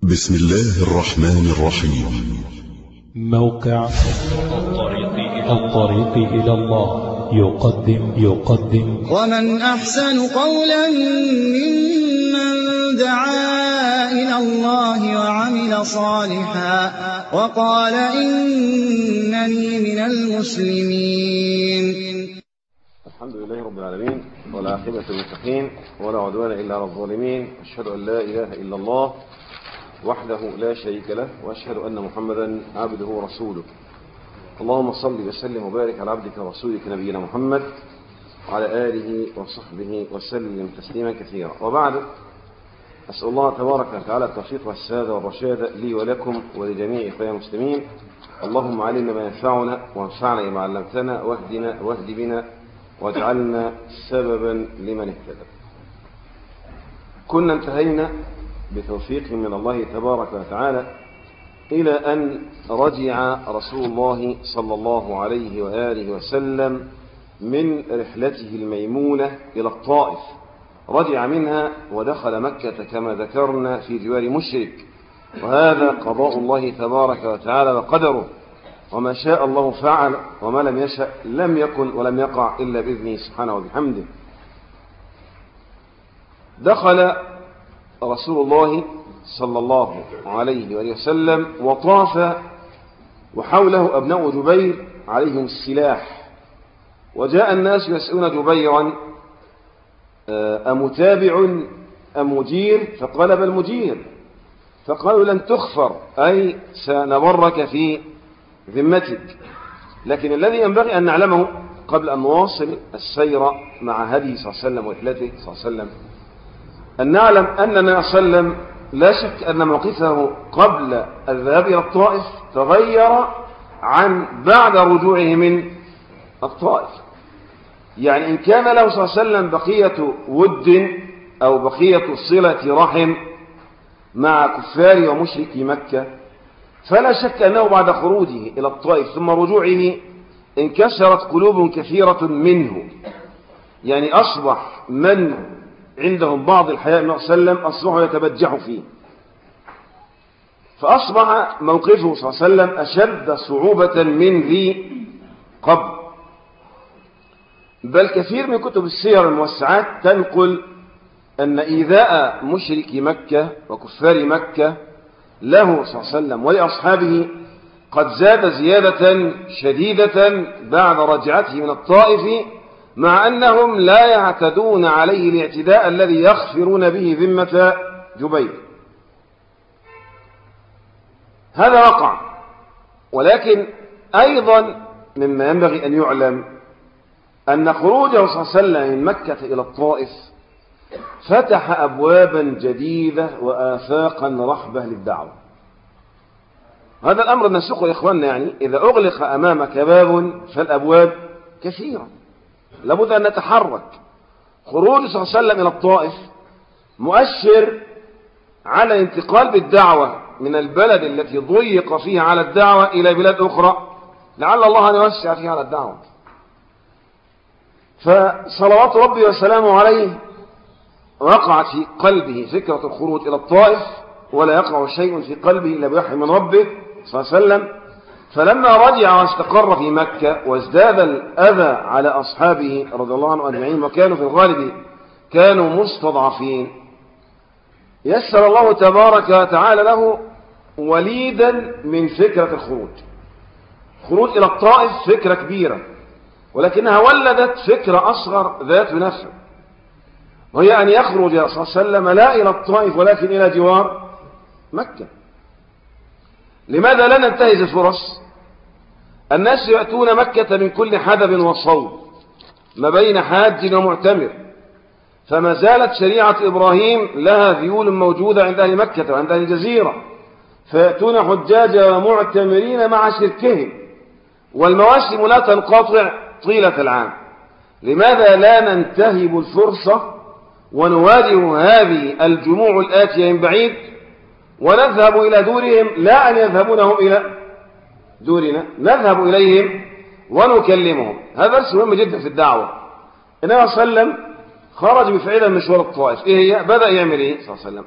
بسم الله الرحمن الرحيم. موقع الطريق إلى الله يقدم ومن أحسن قولا ممن دعا إلى الله وعمل صالحا وقال إنني من المسلمين. الحمد لله رب العالمين، والعاقبة للمتقين، ولا عدوان إلا على الظالمين. أشهد أن لا إله إلا الله وحده لا شريك له، وأشهد أن محمدا عبده ورسوله. اللهم صل وسلم وبارك على عبدك ورسولك نبينا محمد وعلى آله وصحبه وسلم تسليما كثيرا. وبعد، أسأل الله تبارك وتعالى التوفيق والسداد والرشاد لي ولكم ولجميع إخواننا المسلمين. اللهم علمنا ما ينفعنا وانفعنا بما علمتنا، واهدنا واهد بنا واجعلنا سببا لمن اهتدى. كنا انتهينا بتوفيق من الله تبارك وتعالى إلى أن رجع رسول الله صلى الله عليه وآله وسلم من رحلته الميمونة إلى الطائف. رجع منها ودخل مكة كما ذكرنا في جوار مشرك، وهذا قضاء الله تبارك وتعالى وقدره، وما شاء الله فعل، وما لم يشأ لم يكن ولم يقع إلا بإذنه سبحانه وبحمده. دخل رسول الله صلى الله عليه وآله وسلم وطاف، وحوله أبناء جبير عليهم السلاح، وجاء الناس يسألون جبيرا أمتابع أم مجير؟ فقال بل مجير. فقالوا لن تخفر، أي سنبرك في ذمتك. لكن الذي ينبغي أن نعلمه قبل أن نواصل السير مع هدي صلى الله عليه وسلم ورحلته صلى الله عليه وسلم، أن نعلم أن النبي صلى الله عليه وسلم لا شك أن موقفه قبل الذهاب إلى الطائف تغير عن بعد رجوعه من الطائف. يعني إن كان له صلى الله عليه وسلم بقية ود أو بقية صلة رحم مع كفار ومشركي مكة، فلا شك أنه بعد خروجه إلى الطائف ثم رجوعه انكسرت قلوب كثيرة منه. يعني أصبح من عندهم بعض الحياء من صلى الله عليه وسلم أصبحوا يتبجحوا فيه، فأصبح موقفه صلى الله عليه وسلم أشد صعوبة من ذي قبل. بل كثير من كتب السير الموسعات تنقل أن إيذاء مشركي مكة وكفار مكة له صلى الله عليه وسلم ولأصحابه قد زاد زيادة شديدة بعد رجعته من الطائف، مع أنهم لا يعتدون عليه الاعتداء الذي يغفرون به ذمة جبير. هذا وقع. ولكن أيضا مما ينبغي أن يعلم أن خروجه صلى الله عليه وسلم من مكة إلى الطائف فتح أبوابا جديدة وآفاقا رحبة للدعوة. هذا الأمر نسوقه يا إخواننا. يعني إذا أغلق أمامك باب فالأبواب كثيرة، لابد أن نتحرك. خروج صلى الله عليه وسلم إلى الطائف مؤشر على انتقال بالدعوة من البلد التي ضيق فيها على الدعوة إلى بلاد أخرى، لعل الله أن يوسع فيها على الدعوة. فصلوات ربي وسلامه عليه وقعت في قلبه فكرة الخروج إلى الطائف، ولا يقع شيء في قلبه إلا بوحي من ربه صلى الله عليه وسلم. فلما رجع واستقر في مكة وازداد الأذى على أصحابه رضي الله عنهم أجمعين، وكانوا في الغالب كانوا مستضعفين، يسر الله تبارك وتعالى له وليدا من فكرة الخروج. خروج إلى الطائف فكرة كبيرة، ولكنها ولدت فكرة أصغر ذات نفع، وهي أن يخرج صلى الله عليه وسلم لا إلى الطائف ولكن إلى جوار مكة. لماذا لا ننتهز الفرص؟ الناس يأتون مكة من كل حدب وصوب ما بين حاج ومعتمر، فما زالت شريعة إبراهيم لها ذيول موجودة عند أهل مكة وعند أهل الجزيرة، فيأتون حجاج ومعتمرين مع شركهم، والمواسم لا تنقطع طيلة العام. لماذا لا ننتهب الفرصة ونواجه هذه الجموع الآتية من بعيد ونذهب إلى دورهم، لا أن يذهبونه إلى دورنا، نذهب إليهم ونكلمهم. هذا درس مهم جدا في الدعوة. النبي صلى الله عليه وسلم خرج بفعله مشوار الطائف. إيه هي؟ بدأ يعمل إيه صلى الله عليه وسلم؟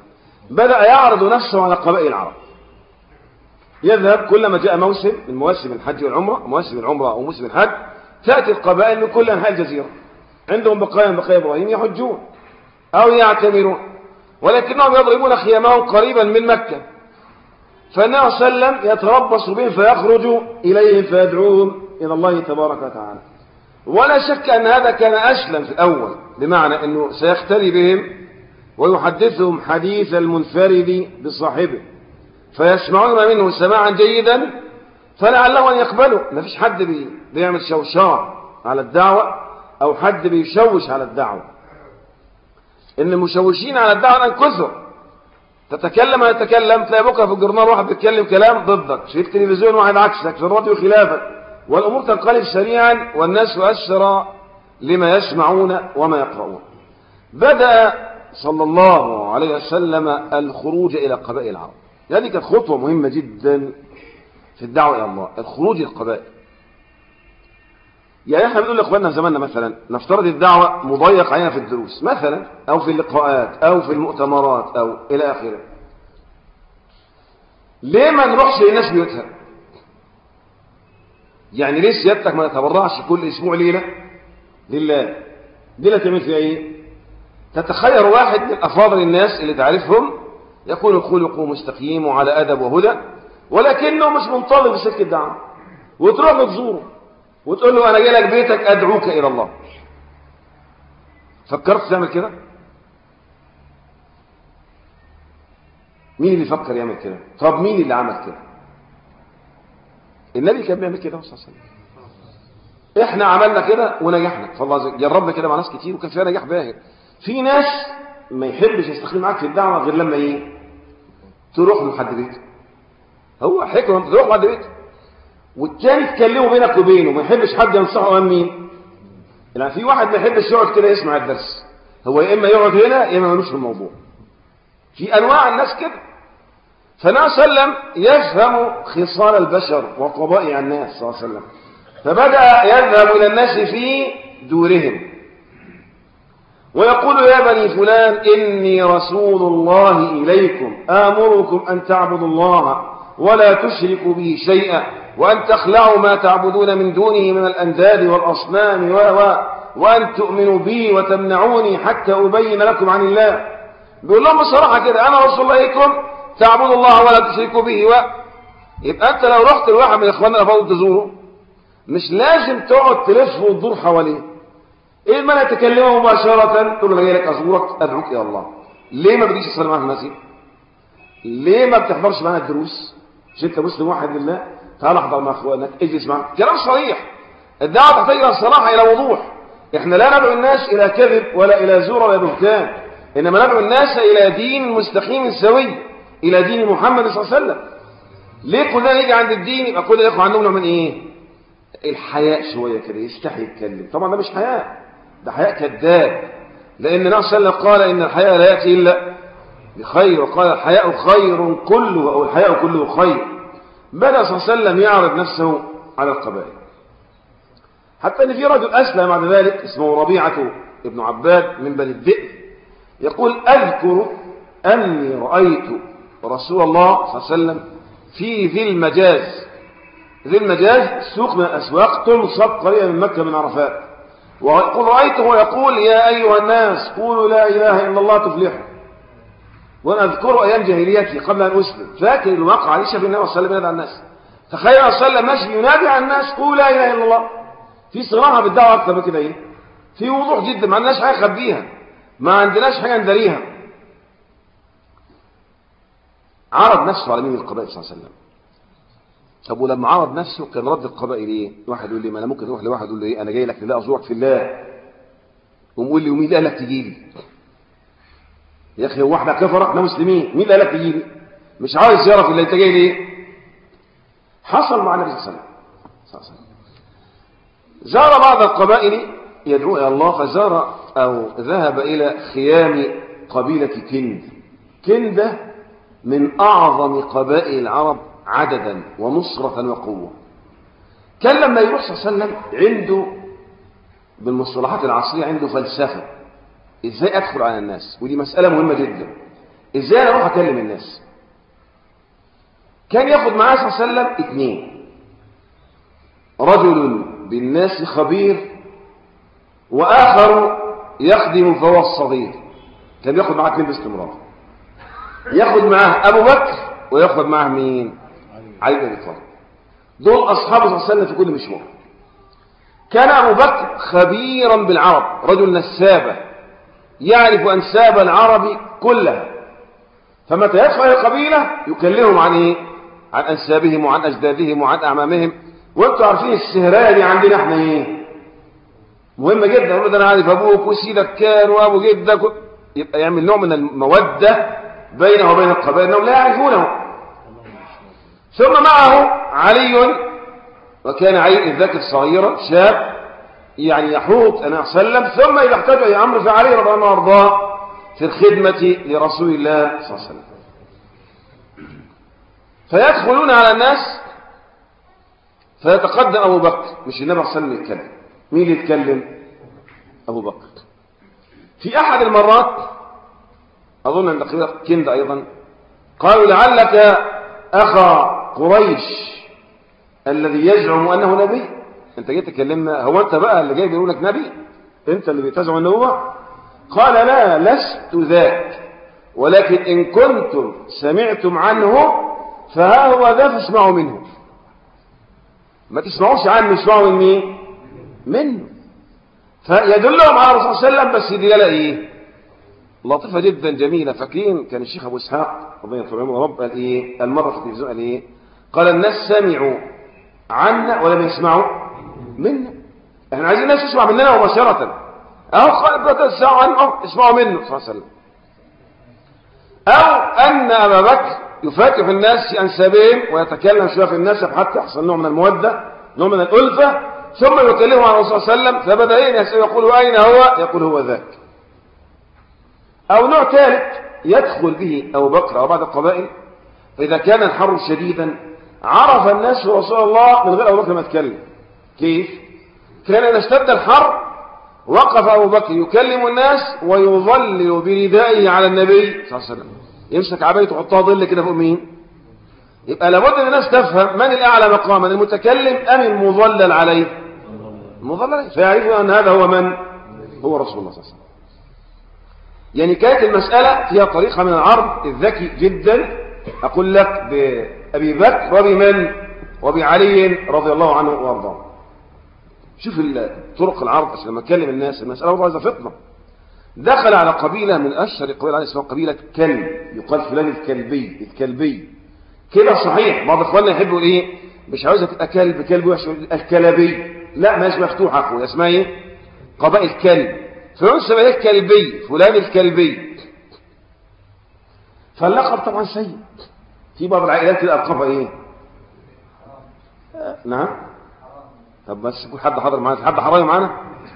بدأ يعرض نفسه على قبائل العرب. يذهب كلما جاء موسم من مواسم الحج والعمرة، مواسم العمرة أو موسم الحج، تأتي القبائل من كل أنحاء الجزيرة عندهم بقايا من بقايا إبراهيم يحجون أو يعتمرون، ولكنهم يضربون خيامهم قريبا من مكة، فالنبي صلى الله عليه وسلم يتربص بهم فيخرج إليهم فيدعوهم إلى الله تبارك وتعالى. ولا شك أن هذا كان أسلم في الأول، بمعنى أنه سيختلي بهم ويحدثهم حديث المنفرد بصاحبه فيسمعون منه سماعا جيدا فلعلهم أن يقبلوا. ما فيش حد بيعمل شوشار على الدعوة أو حد بيشوش على الدعوة. إن المشوشين على الدعوة أن كثر، تتكلم تلاقي بكرة في الجورنال واحد بيتكلم كلام ضدك، في التلفزيون واحد عكسك، في الراديو خلافك، والأمور تنقلب سريعا والناس أسرى لما يسمعون وما يقرؤون. بدأ صلى الله عليه وسلم الخروج إلى قبائل العرب. هذه كانت خطوة مهمة جدا في الدعوة إلى الله، الخروج إلى القبائل. يعني احنا بنقول لاخواننا في زماننا مثلا نفترض الدعوة مضيق علينا في الدروس مثلا أو في اللقاءات أو في المؤتمرات أو إلى آخره، ليه ما نروحش للناس بيوتها؟ يعني ليه سيادتك ما تتبرعش كل أسبوع ليلة لله؟ ليلة تعمل فيها إيه؟ تتخير واحد من أفاضل الناس اللي تعرفهم يكون خلقه مستقيم وعلى أدب وهدى، ولكنه مش منتظر في سكة الدعوة، وتروح تزوره وتقول له أنا جاي لك بيتك أدعوك إلى الله. فكرت تعمل كده؟ مين اللي فكر يعمل كده؟ طب مين اللي عمل كده؟ النبي كان بيعمل كده صلى الله عليه وسلم. احنا عملنا كده ونجحنا، فالله جربنا كده مع ناس كتير وكان فيها نجاح باهر. في ناس ما يحبش يستخدم معاك في الدعوة غير لما ايه؟ تروح له لحد بيته. هو حكمة تروح لحد بيته. والتاني تكلمه بينك وبينه، ما يحبش حد ينصحه امام مين؟ يعني في واحد ما يحبش يقعد كده يسمع الدرس، هو يا اما يقعد هنا يا اما ملوش في الموضوع. في انواع الناس كده. فالنبي صلى الله عليه وسلم يفهم خصال البشر وطبائع الناس صلى الله عليه وسلم، فبدأ يذهب إلى الناس في دورهم ويقول يا بني فلان إني رسول الله إليكم آمركم أن تعبدوا الله ولا تشركوا به شيئا وأن تخلعوا ما تعبدون من دونه من الأنداد والأصنام وأن تؤمنوا بي وتمنعوني حتى أبين لكم عن الله. بيقول لهم بصراحة كده أنا رسول الله إليكم تعبدوا الله ولا تشركوا به يبقى أنت لو رحت لواحد من إخواننا الأفاضل تزوره مش لازم تقعد تلف وتدور حواليه. إيه ما نتكلمه مباشرة تقول له أنا جاي لك أزورك أدعوك إلى الله. ليه ما بديش تصلي معاك في المسجد؟ ليه ما بتحضرش معانا الدروس؟ مش أنت مسلم واحد لله؟ تعال احضر مع إخوانك، اجلس معاك. كلام صريح. الدعوة تحتاج إلى الصراحة، إلى وضوح. إحنا لا ندعو الناس إلى كذب ولا إلى زور ولا بهتان، إنما ندعو الناس إلى دين مستقيم سوي، إلى دين محمد صلى الله عليه وسلم. ليه كلنا نيجي عند الدين يبقى كل الإخوة عندهم نوع من إيه؟ الحياء شوية كده، يستحي يتكلم. طبعا ده مش حياء، ده حياء كذاب، لأن النبي صلى الله عليه وسلم قال إن الحياء لا يأتي إلا بخير، وقال الحياء خير كله أو الحياء كله خير. بدأ صلى الله عليه وسلم يعرض نفسه على القبائل، حتى أن في رجل أسلم بعد ذلك اسمه ربيعة ابن عباد من بني الذئب، يقول أذكر أني رأيت رسول الله صلى الله عليه وسلم في ذي المجاز. ذي المجاز سوق من الأسواق تنصب قريبا من مكة من عرفات، ويقول رأيته يقول يا أيها الناس قولوا لا إله إلا الله تفلحوا. وأنا أذكر أيام جاهليتي قبل أن أسلم، فاكر الواقع ليش في النبي صلى الله عليه وسلم ينادي على الناس. تخيل صلى الله عليه وسلم ماشي ينادي على الناس قولوا لا إله إلا الله. في صراحة بالدعوة أكثر من كده إيه؟ في وضوح جدا، ما عندناش حاجة نخبيها، ما عندناش حاجة نداريها. عرض نفسه على مين القبائل صلى الله عليه وسلم. طب ولما عرض نفسه كان رد القبائل ايه؟ واحد يقول لي ما انا ممكن اروح لواحد يقول له ايه انا جاي لك لله ازورك في الله، ويقول لي ومين قال لك تجي لي؟ يا اخي هو واحد كفر احنا مسلمين، مين قال لك تجي لي؟ مش عايز يعرف اللي انت جاي ليه. حصل مع النبي صلى الله عليه وسلم زار بعض القبائل يدعو الى الله، فزار او ذهب الى خيام قبيله كند. كند من اعظم قبائل العرب عددا ونصرة وقوة. كان لما يروح صلى الله عليه وسلم عنده بالمصطلحات العصرية عنده فلسفة ازاي ادخل على الناس، ودي مسألة مهمة جدا. ازاي انا اروح اكلم الناس؟ كان ياخد معاه صلى الله عليه وسلم 2، رجل بالناس خبير، واخر يخدم فهو الصغير. كان ياخد معاه 2 باستمرار، ياخد معاه ابو بكر وياخد معاه مين؟ علي بن ابي طالب. دول اصحابه صلى الله عليه وسلم في كل مشوار. كان ابو بكر خبيرا بالعرب، رجل نسابه يعرف انساب العرب كلها، فمتى يدخل القبيله يكلمهم عن ايه؟ عن انسابهم وعن اجدادهم وعن اعمامهم. وانتم عارفين السهريه دي عندنا احنا ايه؟ مهمه جدا. يقول ده انا عارف ابوك وسيدك كان وابو جدك يبقى يعمل نوع من الموده بينه وبين القبائل انهم لا يعرفونه. ثم معه علي، وكان علي إذ ذاك صغيرا شاب يعني يحوط النبي صلى الله عليه وسلم، ثم إذا احتاج أي أمر فعلي رضي الله عنه وأرضاه في الخدمة لرسول الله صلى الله عليه وسلم. فيدخلون على الناس فيتقدم أبو بكر، مش النبي صلى الله عليه وسلم يتكلم. مين اللي يتكلم؟ أبو بكر. في أحد المرات أظن عند كند أيضا قالوا لعلك أخا قريش الذي يزعم أنه نبي. أنت جيت تكلمنا، هو أنت بقى اللي جاي بيقول لك نبي؟ أنت اللي بتزعم النبوة؟ قال لا، لست ذاك، ولكن إن كنتم سمعتم عنه فها هو ذا فاسمعوا منه. ما تسمعوش عنه، اسمعوا من مين؟ منه. فيدلهم على الرسول صلى الله عليه وسلم، بس دلالة إيه؟ لطيفة جدا جميلة. فاكرين كان الشيخ أبو إسحاق ربنا يطول عمره رب قال إيه؟ المرة في التلفزيون قال إيه؟ قال الناس سمعوا عنا ولم يسمعوا منا. احنا عايزين الناس تسمع مننا مباشرة. أو قال تسمعوا عنه اسمعوا منه صلى الله عليه وسلم. أو أن أبا بكر يفاتح الناس في أنسابهم ويتكلم شوية في الناس حتى يحصل نوع من المودة، نوع من الألفة، ثم يكلمه عن الرسول صلى الله عليه وسلم. فبدأ يقول أين هو؟ يقول هو ذاك. أو نوع ثالث يدخل به أبو بكر أو بعض القبائل، فإذا كان الحر شديدا عرف الناس رسول الله من غير أبو بكر ما يتكلم. كيف؟ كان إذا اشتد الحر وقف أبو بكر يكلم الناس ويظلل بردائه على النبي صلى الله عليه وسلم، يمسك عبايته ويحطها ظل كده فوق مين؟ يبقى لابد ان الناس تفهم من الأعلى مقاما، المتكلم أم المظلل عليه؟ المظلل عليه، فيعرفوا أن هذا هو من؟ هو رسول الله صلى الله عليه وسلم. يعني كانت المسألة فيها طريقة من العرض الذكي جدا. أقول لك بأبي بكر وبمن؟ وبعلي رضي الله عنه وارضاه. شوف طرق العرض عشان لما تكلم الناس. المسألة برضه عايزة فطنة. دخل على قبيلة من أشهر القبائل عليه اسمها قبيلة كلب، يقال فلان الكلبي. الكلبي كده صحيح. بعض اخواننا يحبوا ايه؟ مش عاوزة تبقى كلب وحش، الكلبي لا، ماشي مفتوحة اخويا، اسمها ايه؟ قبائل كلب. فينسب اليه الكلبي، فلان الكلبي. فاللقب طبعا سيء. في بعض العائلات كده القبها ايه؟ نعم. طب بس يكون حد حاضر معانا، حد حرامي معانا.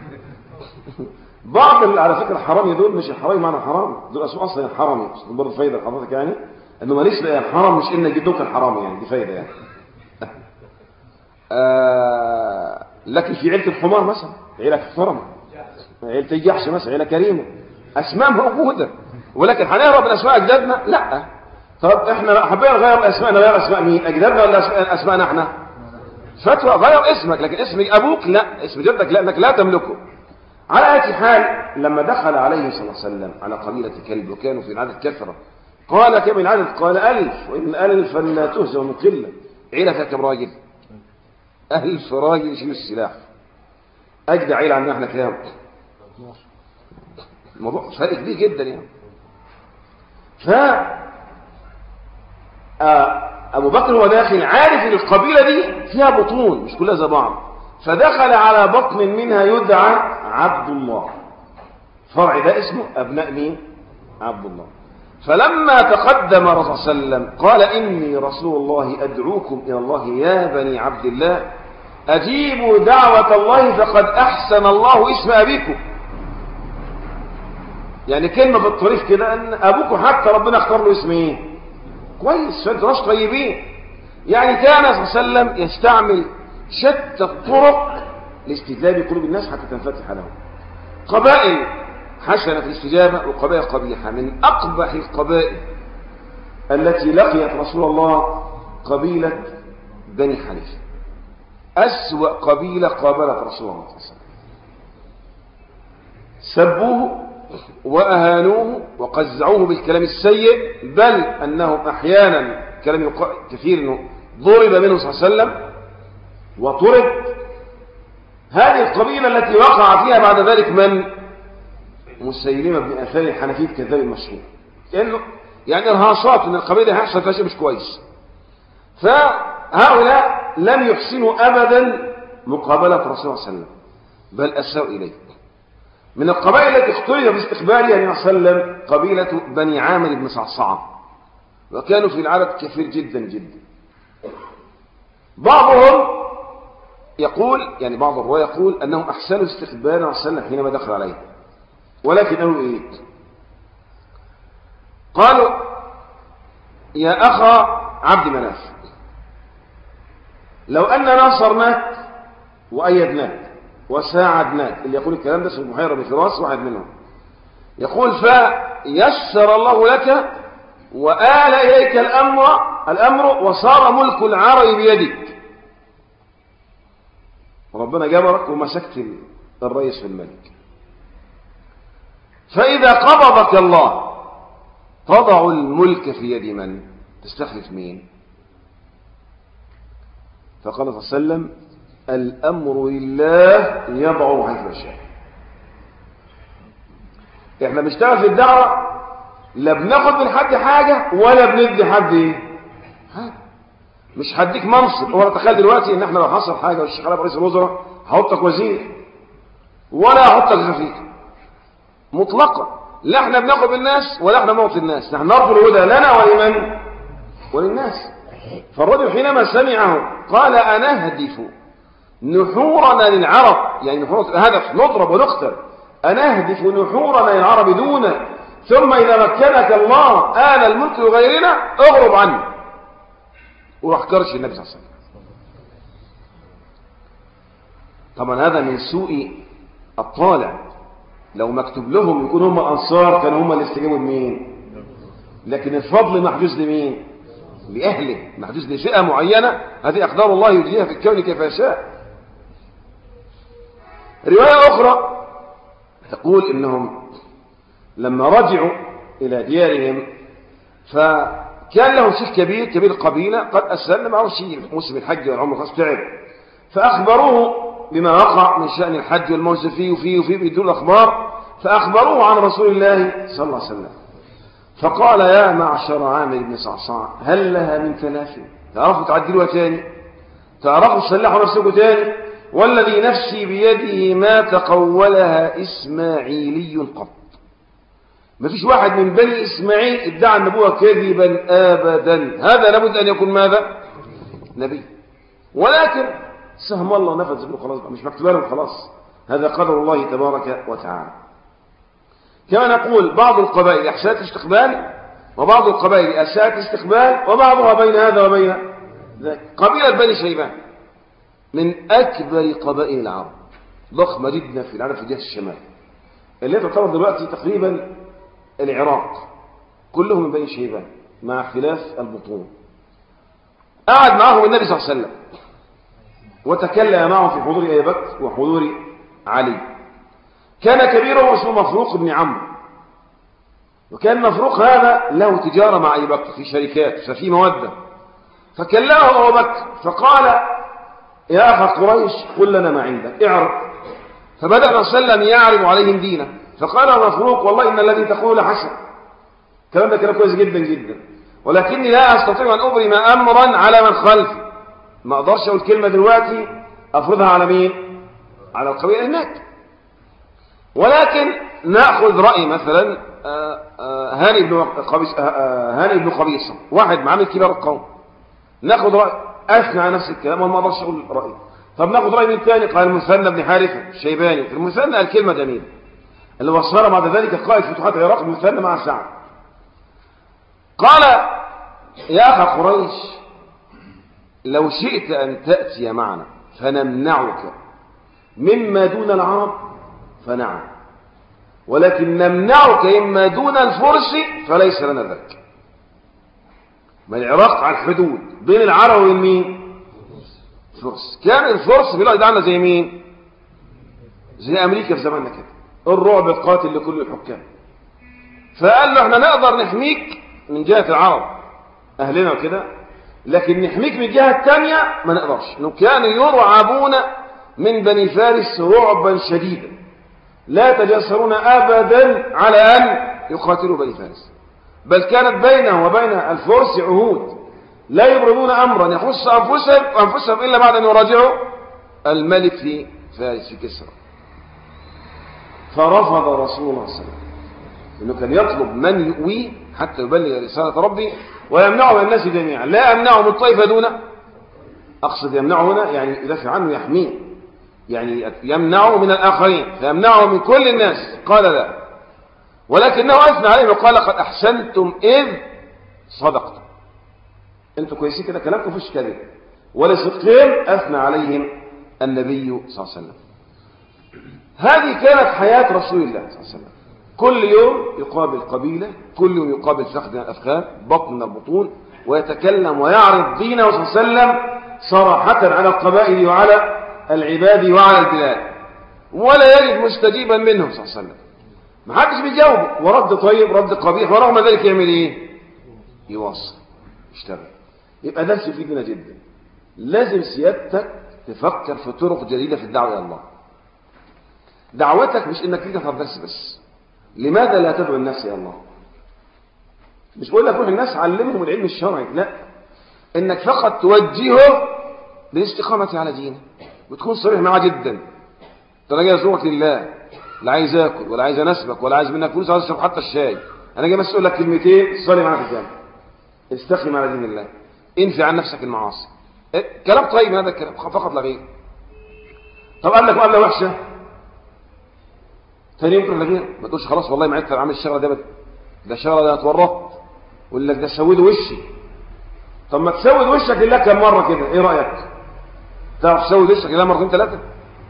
بعض على فكره الحرامي دول مش الحرامي معنا حرام، دول اسمه اصلا الحرامي. برضه فايده لحضرتك يعني انه ماليش بقى الحرام، مش ان جدوك الحرامي يعني، دي فايده يعني. لكن في عيله الحمار مثلا، عيله كرمه، عيله الجحش مثلا، عيله كريمه، اسماء موجوده. ولكن هنهرب من اسماء اجدادنا؟ لا. طب احنا حبينا نغير اسماء، نغير اسماء مين؟ اجدادنا ولا اسماءنا احنا؟ فتوى غير اسمك، لكن اسم ابوك لا، اسم جدك لا، انك لا تملكه. على اي حال لما دخل عليه صلى الله عليه وسلم على قبيله كلب، وكانوا في العدد كثره، قال كم العدد؟ قال 1000، وان 1000 لا تهزم من قله. عيله فيها كم راجل؟ 1000 راجل يشيلوا السلاح. اجدع عيله عندنا احنا كام؟ الموضوع فرق كبير جدا يعني. ف أبو بكر هو داخل عارف ان القبيلة دي فيها بطون مش كلها زي بعض، فدخل على بطن منها يدعى عبد الله. فرع ده اسمه أبناء مين؟ عبد الله. فلما تقدم الرسول صلى الله عليه وسلم قال إني رسول الله أدعوكم إلى الله يا بني عبد الله أجيبوا دعوة الله فقد أحسن الله اسم أبيكم. يعني كلمة في الطريق كده أن أبوكم حتى ربنا اختار له اسم إيه؟ كويس، فانتوا ناس طيبين. يعني كان صلى الله عليه وسلم يستعمل شتى الطرق لاستجلاب قلوب الناس حتى تنفتح لهم. قبائل حسنة في الاستجابة وقبائل قبيحة. من أقبح القبائل التي لقيت رسول الله قبيلة بني حنيفة، أسوأ قبيلة قابلت رسول الله صلى الله عليه وسلم. سبوه وأهانوه وقزعوه بالكلام السيء، بل أنهم أحيانا كلام كثير أنه ضرب منه صلى الله عليه وسلم وطرد. هذه القبيلة التي وقع فيها بعد ذلك من؟ مسيلمة بن أثار الحنفي الكذاب المشهور، لأنه يعني الهاصات أن القبيلة هيحصل فيها شيء مش كويس. فهؤلاء لم يحسنوا أبدا مقابلة رسول الله صلى الله عليه وسلم، بل أساءوا إليه. من القبائل التي اختلف في استقبالها النبي صلى الله عليه وسلم قبيلة بني عامر بن صعصعة، وكانوا في العدد كثير جدا جدا. بعضهم يقول، يعني بعض الرواة يقول أنهم أحسنوا استقبالا صلى الله عليه وسلم حينما دخل عليه، ولكن قالوا إيه؟ قالوا يا أخا عبد مناف، لو أننا نصرناك وأيدناك وساعدناك. اللي يقول الكلام ده اسمه بحيرة بن فراس، واحد منهم، يقول فيسر الله لك وآل إليك الأمر وصار ملك العرب بيدك. ربنا جبرك ومسكت الرئيس في الملك. فإذا قبضك الله تضع الملك في يد من؟ تستخلف مين؟ فقال صلى الله عليه وسلم الأمر لله يضعه حيث يشاء. احنا بنشتغل في الدعوة لا بناخد من حد حاجة ولا بندي حد ايه حاجة. مش هديك منصب. ولا تخيل دلوقتي ان احنا لو حصل حاجة والشيخ علي رئيس الوزراء هحطك وزير ولا هحطك غفير مطلقا. لا احنا بناخد الناس ولا احنا نعطي الناس. نحن نرجو الهدى لنا ولمن؟ وللناس. فالرجل حينما سمعه قال أنا هدف نحورنا للعرب، يعني هدف نضرب ونقتل. أنا أهدف نحورنا للعرب دون، ثم إذا مكنك الله آل الملك لغيرنا اغرب عنه. وراح كرش النبي صلى الله عليه وسلم. طبعا هذا من سوء الطالع. لو مكتوب لهم يكون هم أنصار كانوا هم اللي استجابوا لمين؟ لكن الفضل محجوز لمين؟ لأهله، محجوز لفئة معينة. هذه أقدار الله يجريها في الكون كيف يشاء. رواية أخرى تقول إنهم لما رجعوا إلى ديارهم فكان لهم شيخ كبير القبيلة قد أسلم معه شيء موسم الحج والعمر خلاص تعب، فأخبروه بما وقع من شأن الحج والموسم فيه بدون الأخبار، فأخبروه عن رسول الله صلى الله عليه وسلم. فقال يا معشر عامر بن صعصع هل لها من ثلاث؟ تعرفوا تعدلوها تاني؟ تعرفوا تصلحوا نفسكم تاني؟ والذي نفسي بيده ما تقولها إسماعيلي قط. ما فيش واحد من بني إسماعيل ادعى النبوة كذبا أبدا. هذا لابد أن يكون ماذا؟ نبي. ولكن سهم الله نفذ ذكره خلاص، مش مكتوب لهم خلاص. هذا قدر الله تبارك وتعالى. كما نقول بعض القبائل أحسنت استقبال وبعض القبائل أساءت استقبال، وبعضها بين هذا وبين ذاك. قبيلة بني شيبان من أكبر قبائل العرب، ضخمة جدا في العالم في جهة الشمال، اللي تعتبر دلوقتي تقريبا العراق، كلهم من بني شيبان مع اختلاف البطون. قعد معهم النبي صلى الله عليه وسلم وتكلم معهم في حضور أبي بكر وحضور علي. كان كبيرهم اسمه مفروق بن عمرو، وكان مفروق هذا له تجارة مع أبي بكر في شركات، ففي مودة. فكلمه أبو بكر فقال يا أخا قريش قل لنا ما عندك اعرض. فبدأ النبي صلى الله عليه وسلم يعرض عليهم دينه. فقال مفروق والله إن الذي تقول حسن، الكلام ده كلام كويس جدا جدا، ولكني لا أستطيع أن أبرم أمرا على من خلفي. ما أقدرش أقول كلمة دلوقتي أفرضها على مين؟ على القبيلة هناك، ولكن نأخذ رأي مثلا هاني بن قبيصة، واحد معامل كبار القوم، نأخذ رأي أثنى على نفس الكلام وما أقدرش أقول رأي. طب نأخذ رأي من ثاني، قال المثنى بن حارثة الشيباني. في المثنى قال كلمة جميلة اللي وصل بعد ذلك قائد فتوحات العراق المثنى مع سعد. قال يا أخا قريش لو شئت أن تأتي معنا فنمنعك مما دون العرب فنعم، ولكن نمنعك إما دون الفرس فليس لنا ذاك. ما العراق على الحدود بين العرب والمين؟ الفرس. كان الفرس في الوقت ده عامله زي مين؟ زي أمريكا في زماننا كده، الرعب القاتل لكل الحكام. فقال له احنا نقدر نحميك من جهة العرب أهلنا وكده، لكن نحميك من الجهة الثانية ما نقدرش. إنه كانوا يرعبون من بني فارس رعبا شديدا، لا تجسرون أبدا على أن يقاتلوا بني فارس، بل كانت بينه وبين الفرس عهود لا يبرمون أمرا يخص أنفسهم إلا بعد أن يراجعوا الملك في فارس في كسرى. فرفض رسول الله صلى الله عليه وسلم، إنه كان يطلب من يؤويه حتى يبلغ رسالة ربي ويمنعه من الناس جميعا، لا يمنعه من الطائفة دونه، أقصد يمنعه هنا يعني يدافع عنه يحميه، يعني يمنعه من الآخرين فيمنعه من كل الناس. قال لا، ولكنه أثنى عليهم وقال قد أحسنتم إذ صدقتم، أنتم كويسين كده، كلامكم فيش كذب ولا صدقين. أثنى عليهم النبي صلى الله عليه وسلم. هذه كانت حياة رسول الله صلى الله عليه وسلم. كل يوم يقابل قبيلة، كل يوم يقابل فخذ من الأفخاذ، بطن من البطون، ويتكلم ويعرض دينه صلى الله عليه وسلم صراحة على القبائل وعلى العباد وعلى البلاد، ولا يجد مستجيبا منهم صلى الله عليه وسلم. ما حدش بيجاوبه، ورد طيب رد قبيح، ورغم ذلك يعمل ايه؟ يواصل يشتغل. يبقى ده يفيدنا جدا. لازم سيادتك تفكر في طرق جديدة في الدعوة إلى الله. دعوتك مش انك تيجي تحضر درس بس. لماذا لا تدعو الناس يا الله؟ مش بقول لك روح الناس علمهم العلم الشرعي، لا، انك فقط توجهه بالاستقامة على دينه وتكون صريح معاه جدا. انا جاي ازورك لله، لا عايز اكل ولا عايز انسبك ولا عايز منك فلوس، عايز اشرب حتى الشاي، انا جاي بس اقول لك كلمتين، صلي معاك في الجامع، استقم على دين الله، انفي عن نفسك المعاصي. كلام طيب هذا الكلام فقط لا غير. طب قال لك مقابله وحشه، ثاني يوم تروح لغير، ما تقولش خلاص والله ما عدت عامل الشغله ده، ده الشغله ده اتورطت، ويقول لك ده سود وشي. طب ما تسود وشك لله كم مره كده، ايه رايك؟ تعرف تسود وشك لله مرتين ثلاثه؟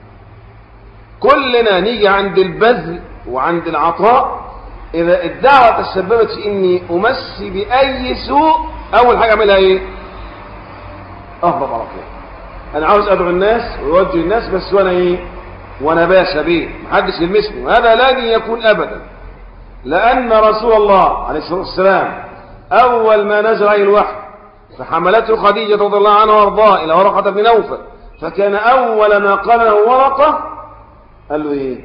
كلنا نيجي عند البذل وعند العطاء، اذا الدعوه تسببت في اني امسي باي سوء، اول حاجه اعملها ايه؟ اهرب على طول. انا عاوز ادعو الناس ويوجه الناس بس وانا ايه؟ وانا باشا بيه، محدش يلمسني، وهذا لن يكون ابدا. لان رسول الله عليه الصلاه والسلام اول ما نزل عليه الوحي فحملته خديجه رضي الله عنها وارضاها الى ورقه بن نوفل، فكان اول ما قال له ورقه قال له ايه؟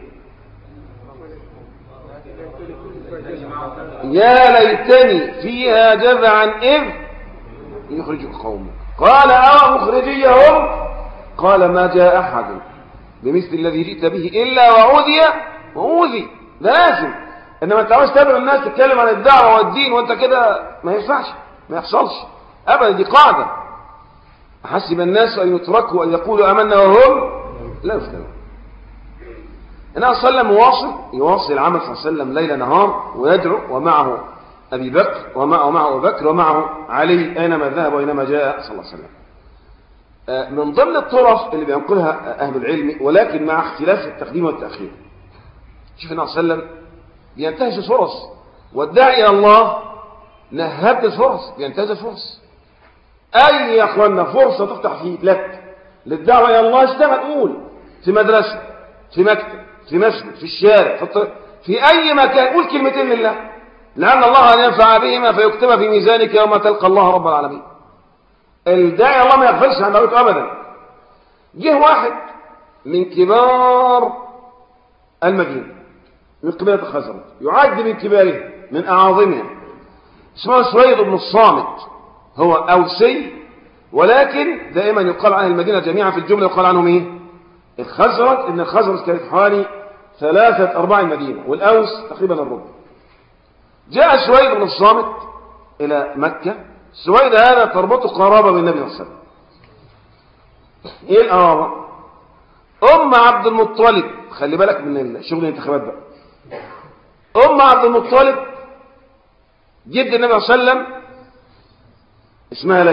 يا ليتني فيها جذعا اذ يخرجك قومك. قال او مخرجيهم؟ قال ما جاء احد بمثل الذي جئت به الا وأوذي. ده لازم. انما انت عاوز تدعو الناس تتكلم عن الدعوه والدين وانت كده ما ينفعش، ما يحصلش ابدا. دي قاعده، حسب الناس ان يتركوا ان يقولوا امنا وهم لا يفتنون. النبي صلى الله عليه وسلم يواصل العمل صلى الله عليه وسلم ليل نهار ويدعو، ومعه ابي بكر ومعه ابو بكر ومعه علي اينما ذهب واينما جاء صلى الله عليه وسلم. من ضمن الطرق اللي بينقلها اهل العلم، ولكن مع اختلاف التقديم والتاخير. شوف النبي صلى الله عليه وسلم بينتهز الفرص، والداعي الى الله نهبت الفرص، بينتهز الفرص. اي يا اخوانا فرصه تفتح فيه لك للدعوه الى الله اشتغل، قول في مدرسه، في مكتب، في مسجد، في الشارع، في اي مكان، قول كلمتين لله لعل الله ان ينفع بهما فيكتب في ميزانك يوم تلقى الله رب العالمين. الداعي الله ما يغفلش عن دعوته ابدا. جه واحد من كبار المدينه من قبيله الخزرج، يعد من كباره من اعاظمها، اسمه سويد بن الصامت، هو اوسي، ولكن دائما يقال عن المدينه جميعا في الجمله يقال عنهم ايه؟ الخزرج. ان الخزرج كانت حوالي 3/4 المدينه، والاوس تقريبا الربع. جاء سويد بن الصامت الى مكه. سويد هذا تربطه قرابه بالنبي صلى الله عليه وسلم. ايه القرابه؟ ام عبد المطلب، خلي بالك من شغل الانتخابات بقى. ام عبد المطلب جد النبي صلى الله عليه وسلم اسمها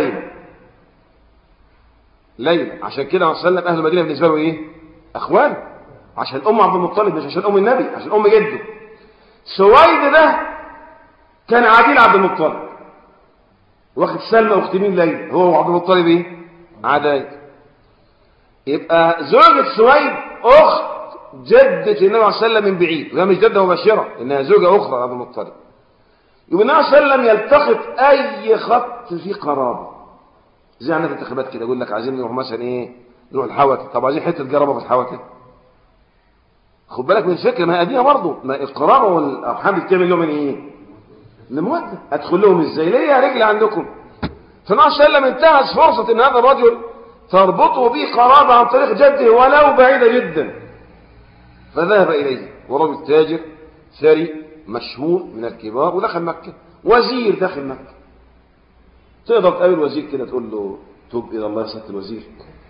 ليلى. عشان كده صلى الله عليه وسلم اهل المدينه بالنسبه له ايه؟ اخوان، عشان ام عبد المطلب مش عشان ام النبي، عشان ام جده. سويد ده كان عديل عبد المطلب، واخد سلمى اخت مين ليلى، هو وعبد المطلب ايه؟ عدايل. يبقى زوجة سويد اخت جدة النبي صلى الله عليه وسلم من بعيد، وهي مش جدة مباشرة، انها زوجة اخرى عبد المطلب. يبقى النبي صلى الله عليه وسلم يلتقط اي خط في قرابة، زي عندنا الانتخابات كده، يقول لك عايزين نروح مثلا ايه، نروح الحوكة، طب عايزين حتة جربة في الحوكة. خد بالك من الفكرة، ما هي قديمة برضه، ما القرابة والارحام بتعمل لهم من ايه؟ لمودة. ادخل لهم ازاي؟ ليه يا رجل عندكم؟ فالنبي صلى الله عليه وسلم انتهز فرصة ان هذا الرجل تربطه به قرابة عن طريق جده ولو بعيدة جدا، فذهب إليه، ورجل تاجر ثري مشهور من الكبار، ودخل مكة، وزير داخل مكة. تقدر تقابل وزير كده تقول له توب إلى الله يا سيادة الوزير؟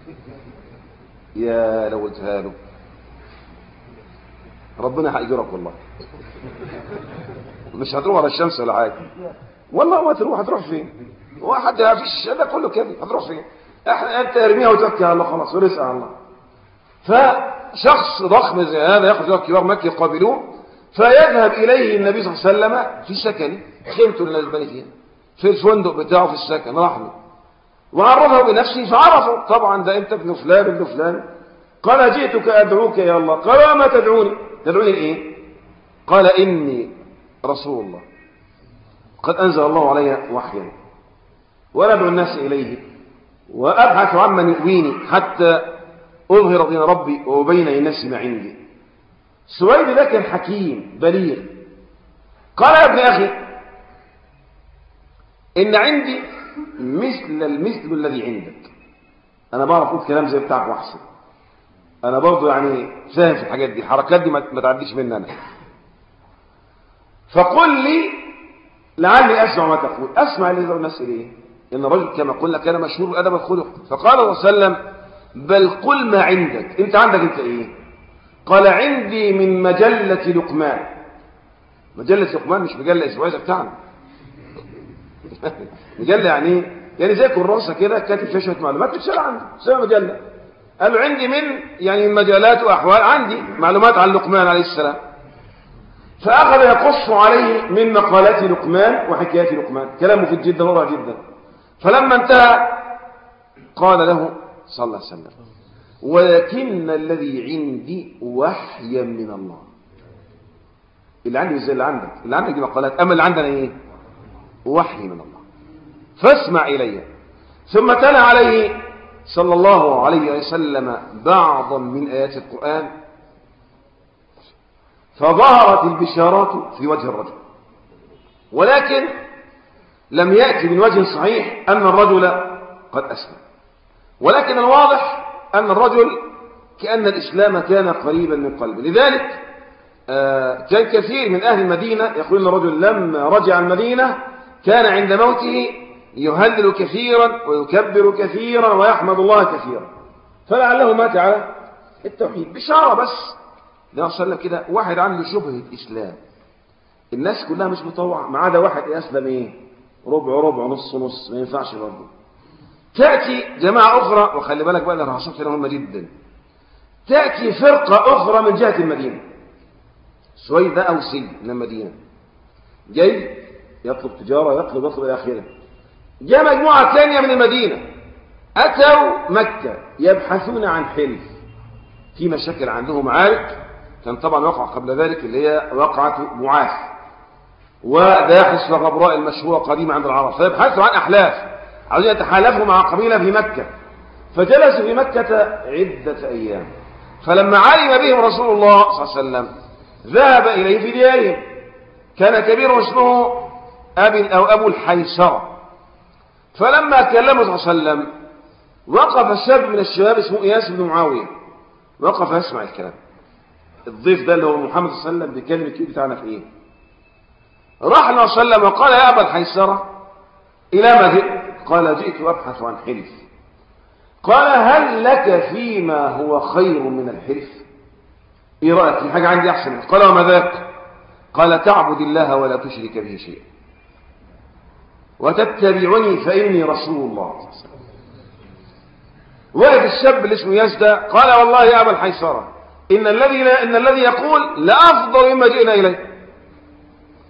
يا لو قلتها له ربنا هيجرك والله، مش هتروح على الشمس ولا حاجة والله، ما تروح، هتروح فين؟ واحد ما فيش، ده كله كده، هتروح فين؟ انت ارميها وتوكل على الله خلاص، ورزق على الله. فشخص ضخم زي هذا ياخذ كبار مكة يقابلوه، فيذهب اليه النبي صلى الله عليه وسلم في سكنه، خيمته اللي البني فيها، في الفندق بتاعه في السكن، راح له وعرفه بنفسه، فعرفه طبعا، ده انت ابن فلان ابن فلان. قال جئتك ادعوك يا الله. قال ما تدعوني؟ تدعوني ايه؟ قال اني رسول الله قد انزل الله علي وحيا، ولا ادعو الناس اليه، وابحث عمن يؤويني حتى اظهر دين ربي وابين للناس ما عندي. سويد ده كان حكيم بليغ. قال يا ابن اخي ان عندي مثل المثل الذي عندك، انا بعرف اقول كلام زي بتاعك واحسن، انا برضو يعني فاهم في الحاجات دي، الحركات دي ما تعديش مني انا، فقل لي لعلي اسمع ما تقول. اسمع اللي يدعو الناس اليه، ان الرجل كما قلنا كان مشهور الادب الخلق. فقال صلى الله عليه وسلم بل قل ما عندك، انت عندك انت ايه؟ قال عندي من مجلة لقمان. مجلة لقمان مش مجلة اسبوعية بتاعنا مجلة يعني زي كراسة كده كاتب فيها شوية معلومات بتشال عنده، اسمها مجلة. قال له عندي من يعني مجالات واحوال، عندي معلومات عن لقمان عليه السلام. فاخذ يقص عليه من مقالات لقمان وحكايات لقمان، كلام مفيد جدا ورع جدا. فلما انتهى قال له صلى الله عليه وسلم ولكن الذي عندي وحيا من الله. اللي عندي مش زي اللي عندك، اللي عندك دي مقالات، اما اللي عندنا ايه؟ وحي من الله، فاسمع الي. ثم تلا عليه صلى الله عليه وسلم بعضا من ايات القرآن، فظهرت البشارات في وجه الرجل، ولكن لم يأتي من وجه صحيح أن الرجل قد أسلم، ولكن الواضح أن الرجل كأن الإسلام كان قريبا من قلبه. لذلك كان كثير من أهل المدينة يقولون الرجل لما رجع المدينة كان عند موته يهلل كثيرا ويكبر كثيرا ويحمد الله كثيرا، فلعله مات على التوحيد. بشارة بس ده وصل لك كده، واحد عنده شبهة إسلام، الناس كلها مش مطوعة ما عدا واحد يسلم ايه؟ ربع نص نص، ما ينفعش برضه. تأتي جماعة أخرى، وخلي بالك بقى الرهصات هنا مهمة جدا، تأتي فرقة أخرى من جهة المدينة. سويد ده أوسي من المدينة، جاي يطلب تجارة، يطلب إلى آخره. جاء مجموعة ثانية من المدينة أتوا مكة يبحثون عن حلف، في مشاكل عندهم، معارك كان طبعا وقع قبل ذلك اللي هي وقعة معاذ، وده يحدث وغبراء المشهورة قديمة عند العرب، فيبحثوا عن أحلاف، عاوزين يتحالفوا مع قبيلة في مكة. فجلسوا في مكة عدة أيام، فلما علم بهم رسول الله صلى الله عليه وسلم ذهب إليه في ديارهم. كان كبير اسمه أبو الحيسرة. فلما كلمه صلى الله عليه وسلم وقف شاب من الشباب اسمه إياس بن معاوية، وقف يسمع الكلام. الضيف ده اللي هو محمد صلى الله عليه وسلم بيكلم الكيل بتاعنا في ايه؟ راح النبي صلى الله عليه وسلم وقال يا أبا الحيسرة إلى ما جئت؟ قال جئت أبحث عن حلف. قال هل لك فيما هو خير من الحلف؟ ايه رأيك في حاجة عندي أحسن؟ قال وما ذاك؟ قال تعبد الله ولا تشرك به شيئا وتتبعني فإني رسول الله. وقف الشاب اللي اسمه ياس ده قال والله يا أبا الحيسرة إن الذي يقول لأفضل مما جئنا إليه.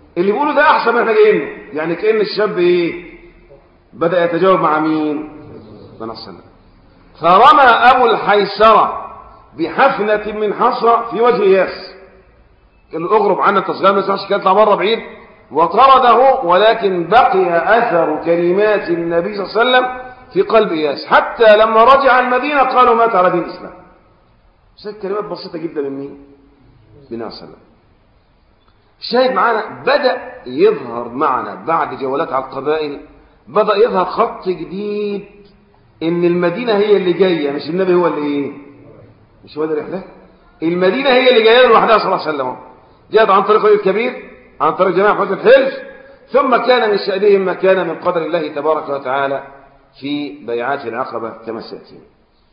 اللي بيقولوا ده احسن من احنا جايين، يعني كأن الشاب ايه بدأ يتجاوب مع مين؟ من السلام. فرمى ابو الحيسرة بحفنة من حصى في وجه إياس، قال له اغرب عنا التصغير، ما يسمعش كده، اطلع بره بعيد، وطرده، ولكن بقي اثر كلمات النبي صلى الله عليه وسلم في قلب إياس، حتى لما رجع المدينة قالوا مات على دين الإسلام. كلمات بسيطة جدا من مين؟ من عليه وسلم. الشاهد معانا بدأ يظهر معنا بعد جولات على القبائل، بدأ يظهر خط جديد، ان المدينة هي اللي جاية، مش النبي هو اللي ايه، مش هو ده الرحلة، المدينة هي اللي جاية لوحدها صلى الله عليه وسلم. جاءت عن طريق الكبير، عن طريق جماعة حوت الحلف، ثم كان من شأنهم ما كان من قدر الله تبارك وتعالى في بيعات العقبة كما سيأتي.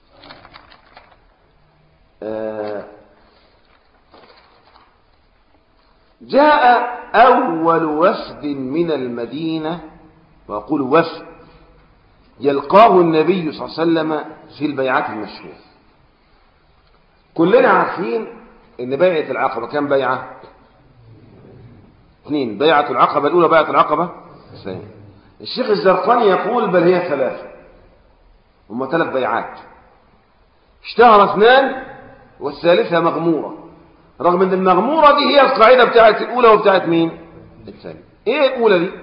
جاء أول وفد من المدينة، وأقول وفد، يلقاه النبي صلى الله عليه وسلم في البيعات المشهورة. كلنا عارفين ان بيعة العقبة كم بيعة؟ 2. بيعة العقبة الأولى، بيعة العقبة الثانية. الشيخ الزرقاني يقول بل هي 3، هم 3 بيعات، اشتهر 2 والثالثة مغمورة، رغم ان المغمورة دي هي القاعدة بتاعت الأولى وبتاعت مين؟ الثانية. ايه الأولى دي؟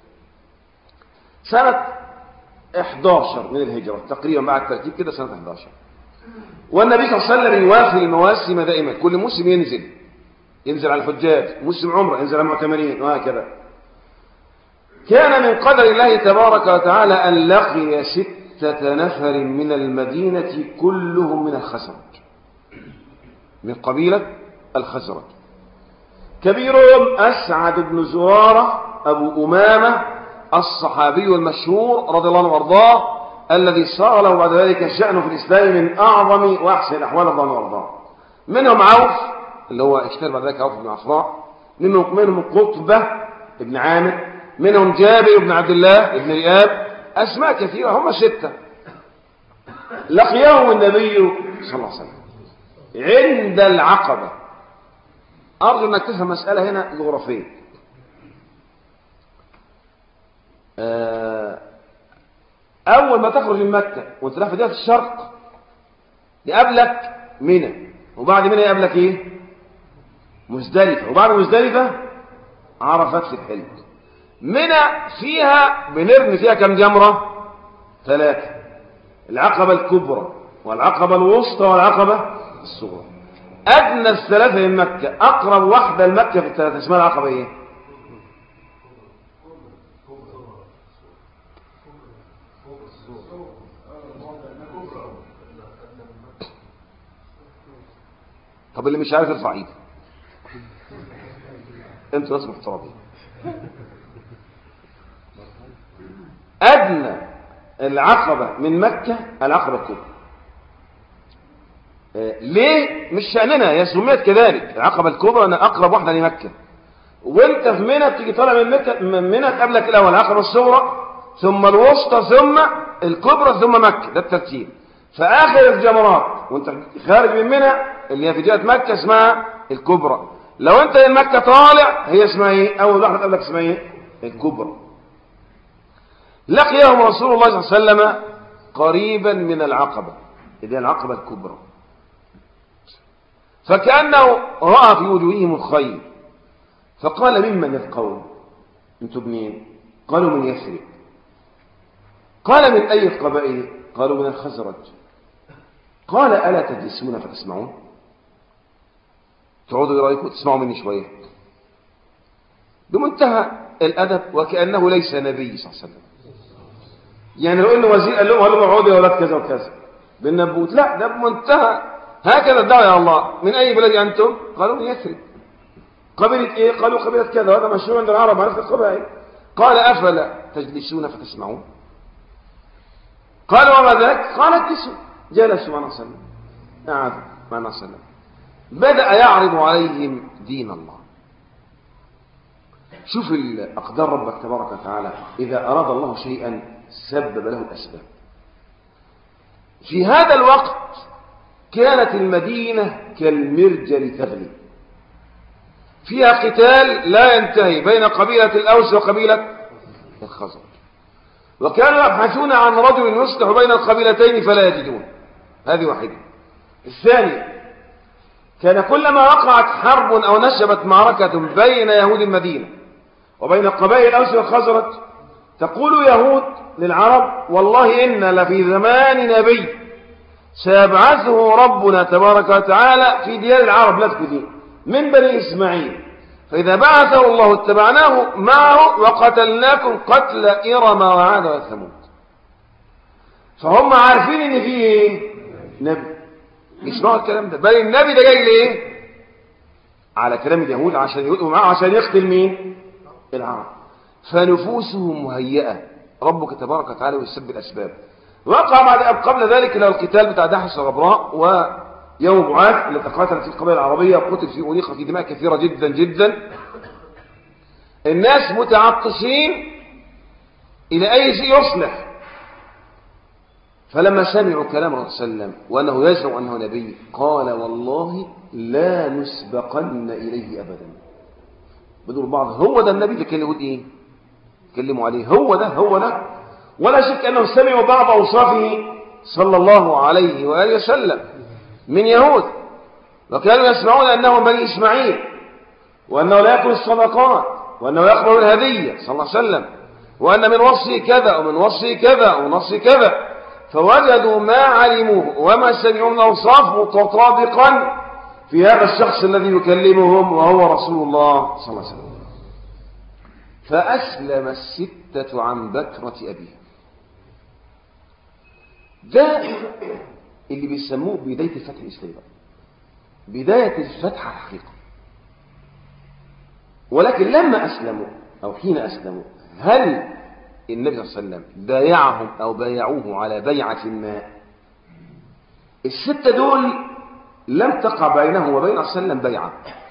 سنة 11 من الهجرة تقريبا، مع الترتيب كده سنة 11. والنبي صلى الله عليه وسلم يوافي المواسم دائما، كل موسم ينزل على الحجاج، موسم عمره ينزل على المعتمرين، وهكذا. كان من قدر الله تبارك وتعالى أن لقي 6 نفر من المدينة كلهم من الخزرج، من قبيلة الخزرج. كبيرهم أسعد بن زرارة أبو أمامة الصحابي المشهور رضي الله عنه وارضاه، الذي صار له بعد ذلك شأنه في الإسلام من أعظم وأحسن الأحوال رضي الله عنه وارضاه. منهم عوف اللي هو اشتهر بعد ذلك عوف بن عفراء، منهم قطبة بن عامر، منهم جابر بن عبد الله بن رئاب، أسماء كثيرة، هم 6. لقيهم النبي صلى الله عليه وسلم عند العقبة. أرجو أنك تفهم مسألة هنا جغرافية. أول ما تخرج من مكة وانت رايح في جهة الشرق يقابلك منى، وبعد منى يقابلك إيه؟ مزدلفة، وبعد مزدلفة عرفات في الحلم. منى فيها بنرمي فيها كم جمرة؟ 3، العقبة الكبرى والعقبة الوسطى والعقبة الصغرى. أدنى ال3 من مكة، أقرب واحدة لمكة في ال3 اسمها العقبة إيه؟ طب اللي مش عارف يرفع ايده، انتوا ناس محترمين. أدنى العقبة من مكة العقبة الكبرى. ليه؟ مش شأننا، هي سميت كذلك العقبة الكبرى، أنا أقرب واحدة لمكة. وانت في منى بتيجي طالع من منى تقابلك الأول العقبة الصغرى، ثم الوسطى، ثم الكبرى، ثم مكة، ده الترتيب. فآخر الجمرات وانت خارج من منى اللي هي في جهة مكة اسمها الكبرى. لو انت من مكة طالع هي اسمها ايه؟ أول واحدة تقابلك اسمها ايه؟ الكبرى. لقيهم رسول الله صلى الله عليه وسلم قريبا من العقبة، إذا العقبة الكبرى، فكأنه رأى في وجوههم الخير، فقال ممن القوم؟ انتم منين؟ قالوا من يثرب. قال من أي القبائل؟ قالوا من الخزرج. قال ألا تجلسون فتسمعون؟ تقعدوا رأيكم تسمعوا مني شوية، بمنتهى الأدب وكأنه ليس نبي صلى الله عليه وسلم. يعني لو انه وزير قال لهم اقعدوا يا اولاد كذا وكذا بالنبوت، لا، ده بمنتهى هكذا الدعوه يا الله. من اي بلد انتم؟ قالوا من يثرب. قبيله ايه؟ قالوا قبيله كذا، هذا مشهور عند العرب، عرفت القبائل. قال افلا تجلسون فتسمعون؟ قالوا وما ذاك؟ قال اجلسوا. جلسوا مع النبي صلى الله عليه وسلم، قعدوا مع النبي صلى الله عليه وسلم. بدأ يعرض عليهم دين الله. شوف أقدار ربك تبارك وتعالى، إذا أراد الله شيئا سبب له الأسباب. في هذا الوقت كانت المدينة كالمرجل تغلي، فيها قتال لا ينتهي بين قبيلة الأوس وقبيلة الخزرج، وكانوا يبحثون عن رجل يصلح بين القبيلتين فلا يجدون. هذه واحدة. الثاني، كان كلما وقعت حرب أو نشبت معركة بين يهود المدينة وبين قبائل الأوس والخزرج تقول يهود للعرب: والله إن لفي زمان نبي سيبعثه ربنا تبارك وتعالى في ديار العرب لتكذي من بني إسماعيل، فإذا بعثه الله اتبعناه معه وقتلناكم قتل إرم وعاد وثمود. فهم عارفين إن فيه نبي، يسمعوا الكلام ده، بل النبي ده جاي ليه؟ على كلام اليهود عشان يقولوا معه عشان يقتل مين؟ العرب. فنفوسهم مهيئة، ربك تبارك وتعالى ويسبب الأسباب. وقع قبل ذلك له القتال بتاع دحس الغبراء ويوم بعاث التي قاتلت في القبائل العربية وقتل في أنيق في دماء كثيرة جدا جدا. الناس متعطشين إلى أي شيء يصلح، فلما سمعوا كلام الرسول صلى الله عليه وسلم وأنه يزعم أنه نبي قال: والله لا نسبقن إليه أبدا. بدون بعض هو ده النبي اللي كان يقول إيه؟ كلموا عليه، هو ده. ولا شك أنهم سمعوا بعض أوصافه صلى الله عليه وآله وسلم من يهود، وكانوا يسمعون أنه بني إسماعيل، وأنه لا يأكل الصدقات، وأنه يقبل الهدية صلى الله عليه وسلم، وأن من وصفه كذا ومن وصفه كذا ومن وصفه كذا. فوجدوا ما علموه وما سمعوا من أوصاف متطابقا في هذا الشخص الذي يكلمهم وهو رسول الله صلى الله عليه وسلم. فأسلم الستة عن بكرة أبيها. ده اللي بيسموه بداية الفتح الإسلامي، بداية الفتح الحقيقة. ولكن لما أسلموا أو حين أسلموا، هل النبي صلى الله عليه وسلم بايعهم أو بايعوه على بيعة ما؟ الستة دول لم تقع بينه وبين صلى الله عليه وسلم بيعة،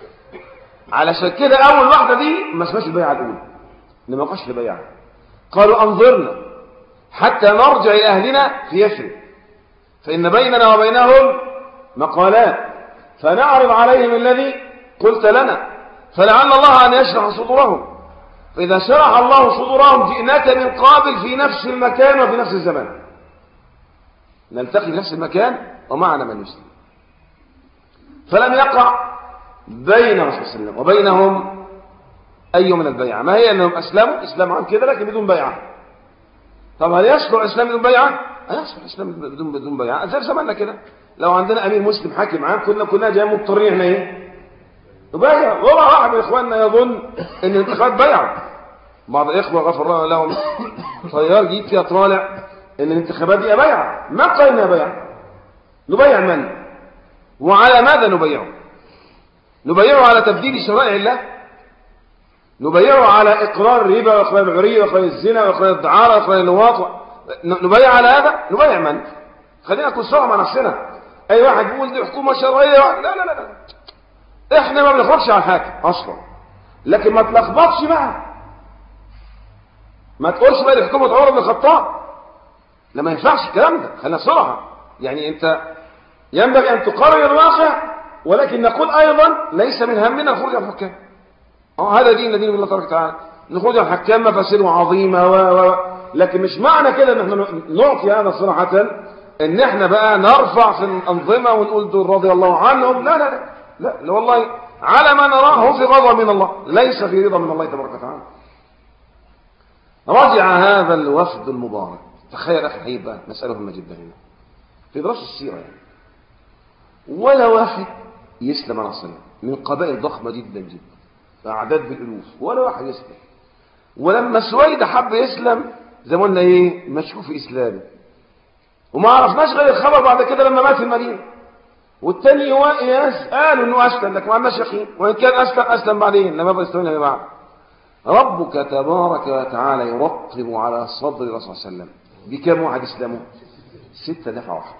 علشان كده أول واحدة دي ما اسمهاش البيعة الأولى، إنما ما وقعش البيعة. قالوا: أنظرنا حتى نرجع إلى أهلنا في يثرب، فإن بيننا وبينهم مقالات فنعرض عليهم الذي قلت لنا، فلعل الله أن يشرح صدورهم، فإذا شرح الله صدورهم جئناك من قابل في نفس المكان وفي نفس الزمان، نلتقي في نفس المكان ومعنا من يسلم. فلم يقع بين الرسول صلى الله عليه وسلم وبينهم أي من البيعة. ما هي أنهم أسلموا إسلام عن كده لكن بدون بيعة. طب هل يصلح الإسلام بدون بيعة؟ يصلح الإسلام بدون بيعة. زي زماننا كده لو عندنا أمير مسلم حاكم عام كنا جاي مضطرين احنا ايه؟ نبيع. ولا واحد من إخواننا يظن أن الانتخابات بيعة. بعض الإخوة غفر الله لهم طيار جيد فيها طالع أن الانتخابات دي بيعة. ما قلنا بيعة. نبيع من؟ وعلى ماذا نبيعه؟ نبيعه على تبديل شرائع الله؟ نبيعه على إقرار الربا وإقرار العرية وإقرار الزنا وإقرار الدعارة وإقرار اللواط؟ نبيع على هذا؟ نبيع من؟ خلينا نكون صراحة مع نفسنا. أي واحد يقول دي حكومة شرعية، لا لا لا، إحنا ما بنخرجش على الحاكم أصلا، لكن ما تلخبطش معه. ما تقولش بقى دي حكومة عمر بن الخطاب، لا ما ينفعش الكلام ده. خلينا صراحة، يعني أنت ينبغي أن تقرر الواقع، ولكن نقول أيضا ليس من همنا الخروج على الحكام. هذا دين الله تبارك وتعالى، الخروج على الحكام مفاسده عظيمة لكن مش معنى كده ان احنا نعطي هذا صراحة ان احنا بقى نرفع في الأنظمة ونقول دول رضي الله عنهم. لا لا لا لا, لا والله، على ما نراه في غضب من الله، ليس في رضا من الله تبارك وتعالى. رجع هذا الوفد المبارك. تخيل أخي الحبيب بقى مسألة مهمة جدا هنا في دراسة السيرة، يعني ولا واحد يسلم على الصلاة من قبائل ضخمة جدا جدا أعداد بالألوف، ولا واحد يسلم. ولما سويد حب يسلم زي ما قلنا ايه مشكوك في إسلامه، وما عرفناش غير الخبر بعد كده لما مات في المدينة. والتاني قالوا انه أسلم لكن ما عندناش يقين، وإن كان أسلم بعدين لما بقى إسلامنا بعد. ربك تبارك وتعالى يرطب على صدر الرسول صلى الله عليه وسلم بكم واحد إسلامه؟ 6 دفعة واحدة،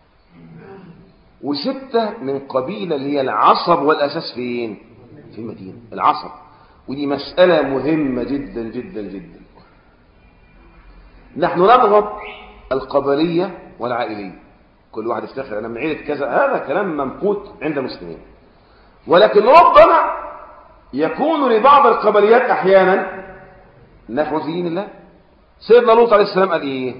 و6 من قبيلة اللي هي العصب والأساس فين؟ في المدينة، العصب. ودي مسألة مهمة جدا جدا جدا. نحن نبغض القبلية والعائلية، كل واحد يفتخر أنا من عيلة كذا، هذا كلام ممقوت عند المسلمين. ولكن ربما يكون لبعض القبليات أحيانا نحو في دين الله. سيدنا لوط عليه السلام قال إيه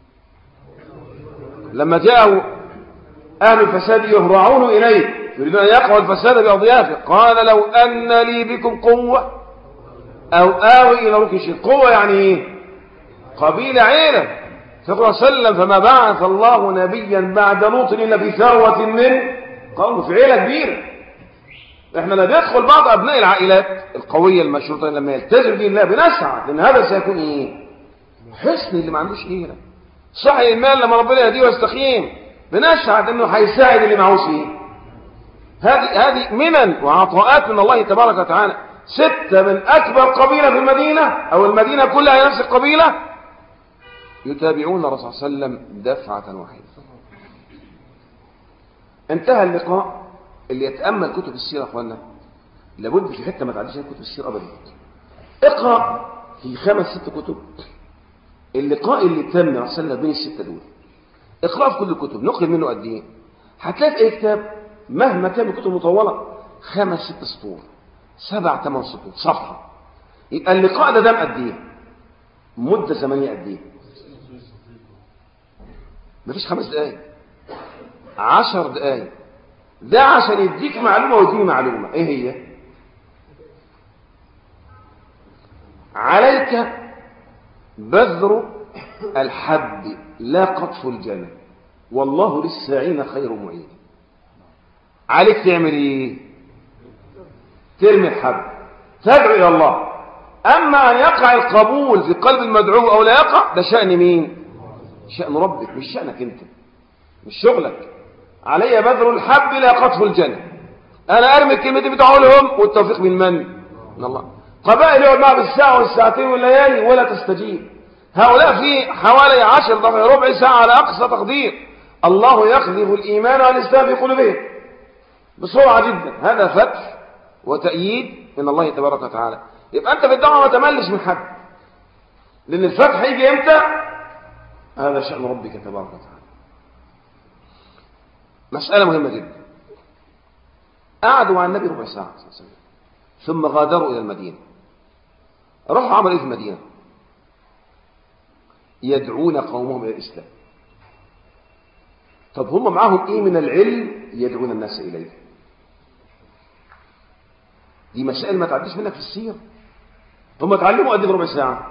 لما جاءوا أهل الفساد يهرعون إليه يريدون أن يقعوا الفساد بأضيافه قال لو أن لي بكم قوة أو آوي إلى ركن شديد. قوة يعني إيه؟ قبيلة عيلة. فقال صلى الله عليه وسلم فما بعث الله نبيا بعد لوط إلا في ثروة من قوم، في عيلة كبيرة. احنا لا ندخل بعض أبناء العائلات القوية المشروطة لما يلتزم دين الله بنسعى، لأن هذا سيكون إيه؟ حسن اللي ما عندوش عيلة. صحيح المال لما ربنا يهديه ويستقيم بنسعد انه هيساعد اللي معهوش ايه. هذه منن وعطاءات من الله تبارك وتعالى. 6 من اكبر قبيله في المدينه او المدينه كلها هي نفس القبيله يتابعون الرسول صلى الله عليه وسلم دفعه واحده. انتهى اللقاء. اللي يتامل كتب السيره اخوانا لابد في حته ما تعديش كتب السيره ابدا. اقرا في 5 6 كتب اللقاء اللي تم رسلنا بين ال6 دول. اقرأ في كل الكتب نقل منه قد ايه. هتلاقي في اي كتاب مهما كان الكتب مطولة 5 6 سطور 7 8 سطور صفحة. يبقى اللقاء ده دام قد ايه؟ مدة زمنية قد ايه؟ مفيش 5 دقايق 10 دقايق. ده عشان يديك معلومة ويديني معلومة. ايه هي؟ عليك بذر الحب لا قطف الجنة والله للساعين خير معين. عليك تعمل ايه؟ ترمي الحب تدعو الى الله. اما ان يقع القبول في قلب المدعو او لا يقع ده شأن مين؟ شأن ربك مش شأنك انت مش شغلك. علي بذر الحب لا قطف الجنة. انا ارمي الكلمتين بتاعه لهم والتوفيق من من؟ من الله. قبائل يقعد معها بالساعة والساعتين والليالي ولا تستجيب. هؤلاء في حوالي 10 دقائق ربع ساعة على أقصى تقدير. الله يقذف الإيمان والإسلام في قلوبهم بسرعة جدا. هذا فتح وتأييد من الله تبارك وتعالى. يبقى أنت في الدعوة ما تملش من حد، لأن الفتح يجي إمتى؟ هذا شأن ربك تبارك وتعالى. مسألة مهمة جدا. قعدوا مع النبي ربع ساعة ثم غادروا إلى المدينة. راحوا عملوا إيه في المدينة؟ يدعون قومهم إلى الإسلام. طب هم معهم إيه من العلم يدعون الناس إليه؟ دي مسائل ما تعديش منك في السير. هم اتعلموا قد ربع ساعة.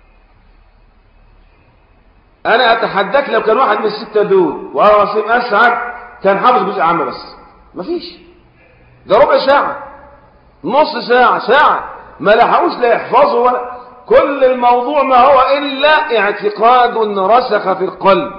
أنا أتحداك لو كان واحد من ال6 دول وأنا وسيم أسعد كان حافظ جزء عام بس مفيش. ده ربع ساعة نص ساعة ساعة ما لحقوش لا يحفظوا ولا. كل الموضوع ما هو إلا اعتقاد رسخ في القلب.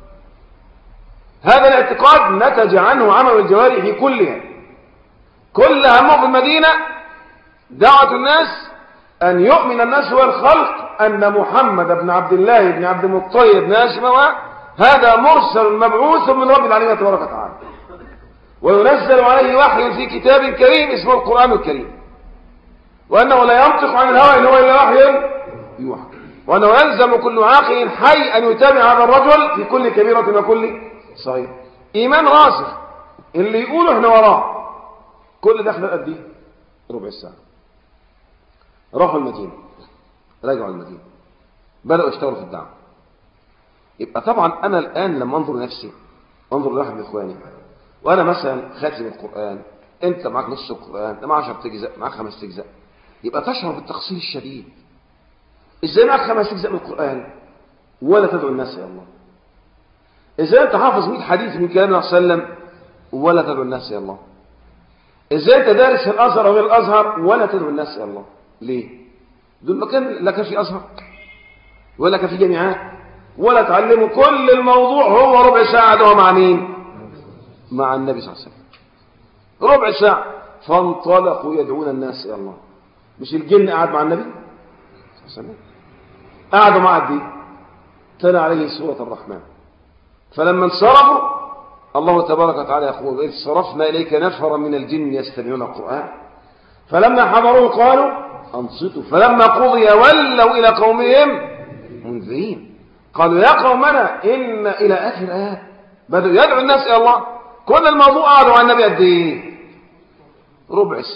هذا الاعتقاد نتج عنه عمل الجوارح كلها. كل همه في المدينة دعوة الناس أن يؤمن الناس والخلق أن محمد بن عبد الله بن عبد المطلب بن هاشم هذا مرسل مبعوث من رب العالمين تبارك وتعالى، وينزل عليه وحي في كتاب كريم اسمه القرآن الكريم، وأنه لا ينطق عن الهوى إن هو إلا وحي يوحى، وأنه يلزم كل عاقل حي أن يتابع هذا الرجل في كل كبيرة وكل صغيرة. إيمان راسخ اللي يقوله احنا وراه. كل ده خلال قد ايه؟ ربع ساعة. راحوا المدينة، رجعوا المدينة، بدأوا يشتغلوا في الدعوة. يبقى طبعا أنا الآن لما أنظر لنفسي أنظر لواحد من إخواني وأنا مثلا خاتم القرآن، أنت معك نص القرآن، ده معك 10 أجزاء، معك 5 أجزاء، يبقى تشعر بالتقصير الشديد. إزاي معك 5 أجزاء من القرآن ولا تدعو الناس يا الله؟ إزاي أنت حافظ 100 حديث من كلام الله صلى الله عليه وسلم ولا تدعو الناس يا الله؟ إزاي أنت دارس في الأزهر أو غير الأزهر ولا تدعو الناس يا الله؟ ليه؟ دول لا كان في أزهر ولا كان في جامعات ولا تعلموا. كل الموضوع هو ربع ساعة ده مع مين؟ مع النبي صلى الله عليه وسلم. ربع ساعة فانطلقوا يدعون الناس يا الله. مش الجن قاعد مع النبي صلى الله عليه وسلم؟ قعدوا مع الدين، تلا عليه سورة الرحمن. فلما انصرفوا الله تبارك وتعالى يقول إذ صرفنا إليك نفرا من الجن يستمعون القرآن فلما حضروه قالوا أنصتوا فلما قضي ولوا إلى قومهم منذرين قالوا يا قومنا إن إلى آخر الآيات. بدأوا يدعو الناس إلى الله. كل الموضوع قعدوا على النبي قد إيه؟ ربع ساعة.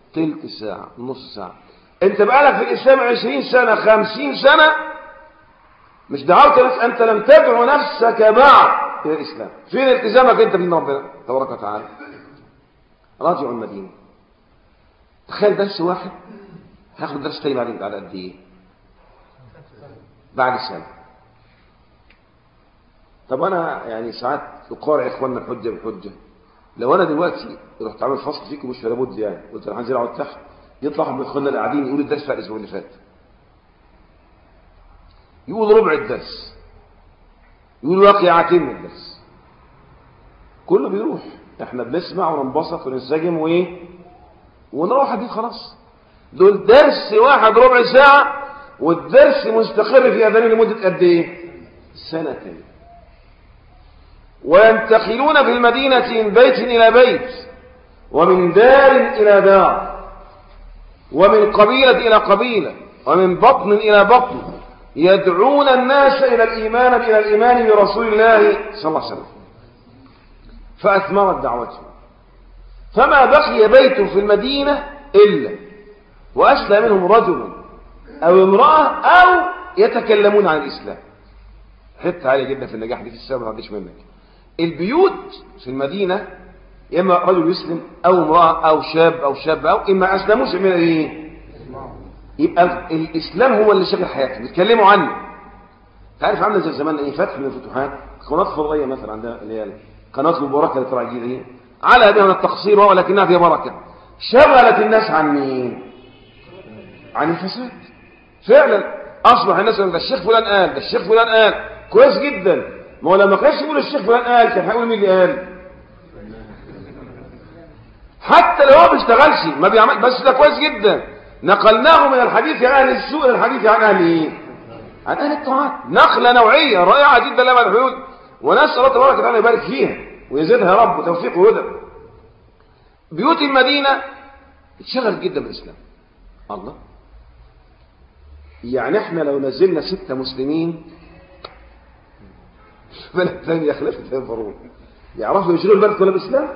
تلت ساعة، نص ساعة. انت بقالك في الإسلام 20 سنة 50 سنة مش دعوت نفسك، أنت لم تدعو نفسك بعد إلى الإسلام. فين التزامك أنت من ربنا تبارك وتعالى؟ راجعوا المدينة. تخيل درس واحد هاخد درس تاني بعد قد إيه؟ بعد سنة. طب أنا يعني ساعات أقارع إخواننا الحجة بالحجة. لو أنا دلوقتي رحت عامل فصل فيكم مش لابد يعني قلت أنا هنزل أقعد تحت، يطلع واحد من إخواننا اللي قاعدين يقول الدرس بتاع الأسبوع اللي فات، يقول ربع الدرس، يقول واقعتين من الدرس، كله بيروح. احنا بنسمع وننبسط وننسجم ونروح حديث خلاص. دول درس واحد ربع ساعة، والدرس مستقر في أذانه لمدة قد ايه؟ سنتين. وينتقلون في المدينة من بيت إلى بيت، ومن دار إلى دار، ومن قبيلة إلى قبيلة، ومن بطن إلى بطن، يدعون الناس إلى الإيمان برسول الله صلى الله عليه وسلم. فأثمرت دعوته، فما بقي بيت في المدينة إلا وأسلم منهم رجل أو امرأة أو يتكلمون عن الإسلام. حتى عالية جدا في النجاح دي في السلام، ما عنديش منك. البيوت في المدينة إما رجل يسلم أو امرأة أو شاب أو شابة، أو إما أسلموش من إيه؟ يبقى الإسلام هو اللي شغل حياتهم، بيتكلموا عنه. تعرف عامله زي زمان ايه؟ فتح من الفتوحات، قناه فضائيه مثلا عندنا اللي هي قناه المباركه التراجيديه دي، على بها من التقصير ولكنها فيها بركه، شغلت الناس عن مين؟ عن الفساد. فعلا اصبح الناس ده الشيخ فلان قال، ده الشيخ فلان قال، كويس جدا. ما هو لما كانش يقول الشيخ فلان قال كان هيقول مين اللي قال؟ حتى لو هو ما بيشتغلش ما بيعمل، بس ده كويس جدا. نقلناه من الحديث عن اهل السوء الى الحديث عن اهل ايه؟ عن اهل الطاعات. نقله نوعيه رائعه جدا لما الحدود، ونسال الله تبارك وتعالى يبارك فيها ويزيدها يا رب توفيق وهدى. بيوت المدينه اتشغل جدا بالاسلام. الله، يعني احنا لو نزلنا 6 مسلمين بلد ثانيه خلافه ينظرون يعرفوا يشغلوا البلد كلها بالاسلام؟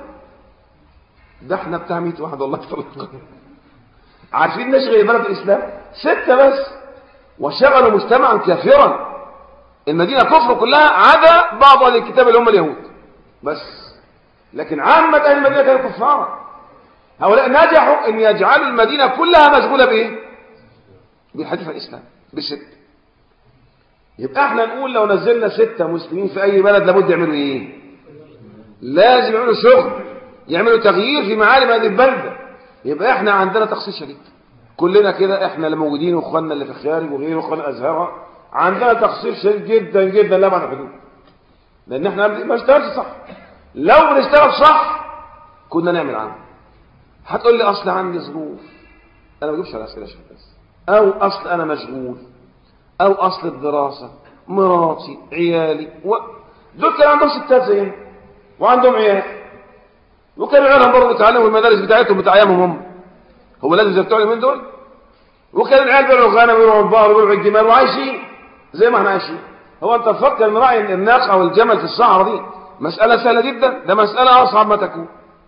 ده احنا بتاع 100 واحد والله يطلق عارفين نشغل البلد بالاسلام 6 بس، وشغلوا مجتمعا كافرا. المدينه كفر كلها عدا بعض اهل الكتاب اللي هم اليهود بس، لكن عامه اهل المدينه كانوا كفارا. هؤلاء نجحوا ان يجعلوا المدينه كلها مشغوله بايه؟ بالحديث عن الاسلام ب6. يبقى احنا نقول لو نزلنا 6 مسلمين في اي بلد لابد يعملوا ايه؟ لازم يعملوا شغل، يعملوا تغيير في معالم هذه البلده. يبقى احنا عندنا تخصيص شديد كلنا كده، احنا اللي موجودين واخواننا اللي في الخارج وغيره واخواننا الازهر، عندنا تخصيص شديد جدا جدا لا بعد الحدود، لان احنا ما بنشتغلش صح. لو بنشتغل صح كنا نعمل عنه. هتقول لي اصل عندي ظروف، انا ما بجيبش على اسئله عشان بس، او اصل انا مشغول، او اصل الدراسه، مراتي، عيالي دول كانوا عندهم ستات زينا وعندهم عيال، وكانوا عيالهم برضه بيتعلموا المدارس بتاعتهم بتاع ايامهم هم. هو لازم زي بتوع اليومين دول؟ وكان العيال بيرعوا الغنم ويرعوا البقر ويرعوا الجمال وعايشين زي ما احنا عايشين. هو انت تفكر ان راعي الناقه والجمل في الصحراء دي مساله سهله جدا؟ ده مساله اصعب ما تكون.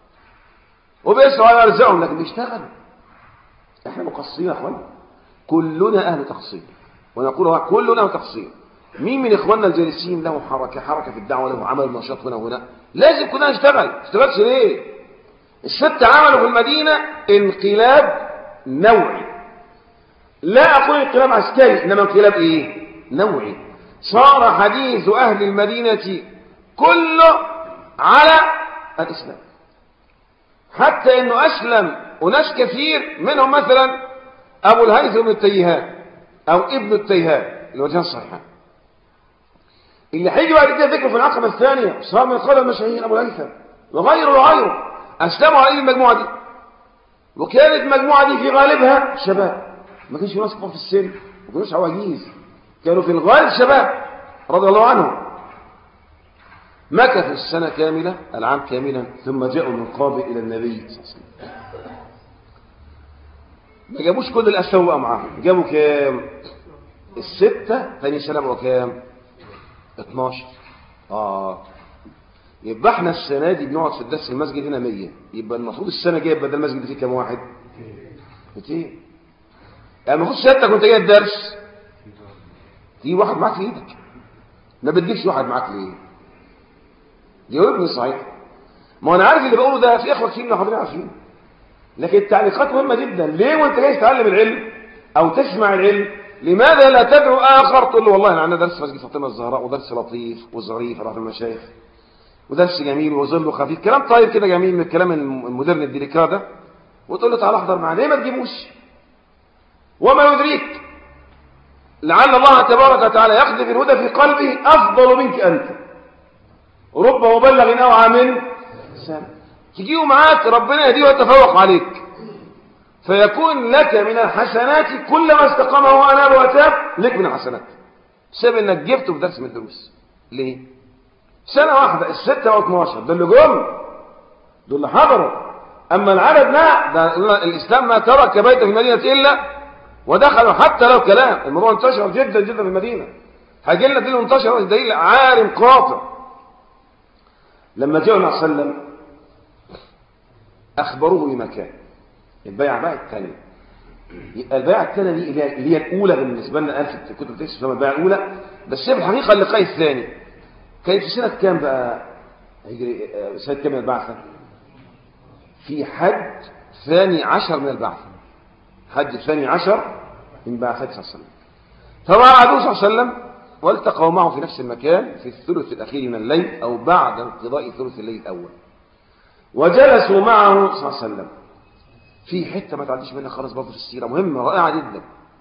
وبيسعوا على ارزاقهم لكن بيشتغلوا. احنا مقصرين يا اخوانا، كلنا اهل تقصير، ونقول كلنا اهل تقصير. مين من اخواننا الجالسين له حركه في الدعوه، له عمل نشاط هنا وهنا؟ لازم كلنا نشتغل. ما اشتغلش ليه؟ ال6 عملوا في المدينه انقلاب نوعي. لا اقول انقلاب عسكري، انما انقلاب ايه؟ نوعي. صار حديث اهل المدينه كله على الاسلام، حتى انه اسلم وناس كثير منهم مثلا ابو الهيثم بن التيهان او ابن التيهان الوجهان الصحيحان، اللي هيجي بعد كده ذكره في العقبه الثانيه، صار من القاده المشاهير ابو الهيثم وغيره اسلموا على المجموعه دي. وكانت المجموعه دي في غالبها شباب، ما كانش ناس كبار في السن، ما كانوش عواجيز، كانوا في الغالب شباب رضي الله عنهم. مكثوا السنه كامله، العام كاملا، ثم جاءوا من قابل الى النبي صلى الله عليه وسلم. ما جابوش كل الاسوء معاهم، جابوا كام؟ ال6 ثاني سنه بقوا كام؟ 12. يبقى احنا السنه دي بنقعد في الدرس المسجد هنا 100، يبقى المفروض السنه الجايه بدل المسجد فيه كام واحد؟ 200. يعني المفروض شهادتك وانت جاي الدرس تجيب واحد معاك في ايدك، ما بتجيبش واحد معاك ليه؟ جاوبني صحيح. ما انا عارف اللي بقوله ده في اخوه كتير من حضرتك عارفين، لكن التعليقات مهمه جدا. ليه وانت جاي تتعلم العلم او تسمع العلم لماذا لا تدعو اخر تقول له والله انا عندنا درس مسجد فاطمه الزهراء ودرس لطيف وظريف رحمه المشايخ ودرس جميل وظل خفيف، كلام طيب كده جميل من الكلام المودرن الديليكا ده، وتقول له تعالى احضر معانا. ليه ما تجيبوش؟ وما يدريك لعل الله تبارك وتعالى يقذف الهدى في قلبه افضل منك انت، رب مبلغ اوعى من سامع. تجيبه معاك ربنا يهديه ويتفوق عليك، فيكون لك من الحسنات كلما استقام هو اناب وتاب لك من الحسنات بسبب انك جبته في درس من الدروس. ليه؟ سنه واحده ال6 و12 ده اللي جم، دول اللي حضروا. اما العدد لا، ده الاسلام ما ترك بيت في المدينه الا ودخلوا حتى لو كلام. الموضوع انتشر جدا جدا في المدينه، هيجي لنا دليل انتشر دليل عارم قاطع. لما جاء النبي صلى الله عليه وسلم اخبروه بمكان البيعه بقى الثانيه. البيعه الثانيه دي اللي هي الاولى بالنسبه لنا في كتب تكتب اسمها البيعه الاولى، بس هي في الحقيقه اللقاء الثاني. كانت في سنه كام بقى؟ هيجري سنه كام من البعثه؟ في حج 12 من البعثه، حج 12 من بعثته صلى الله عليه وسلم. فوعدوه صلى الله عليه وسلم والتقوا معه في نفس المكان في الثلث الاخير من الليل او بعد انقضاء ثلث الليل الاول، وجلسوا معه صلى الله عليه وسلم في حته ما تعديش منها خالص برضه في السيره مهمه رائعه جدا.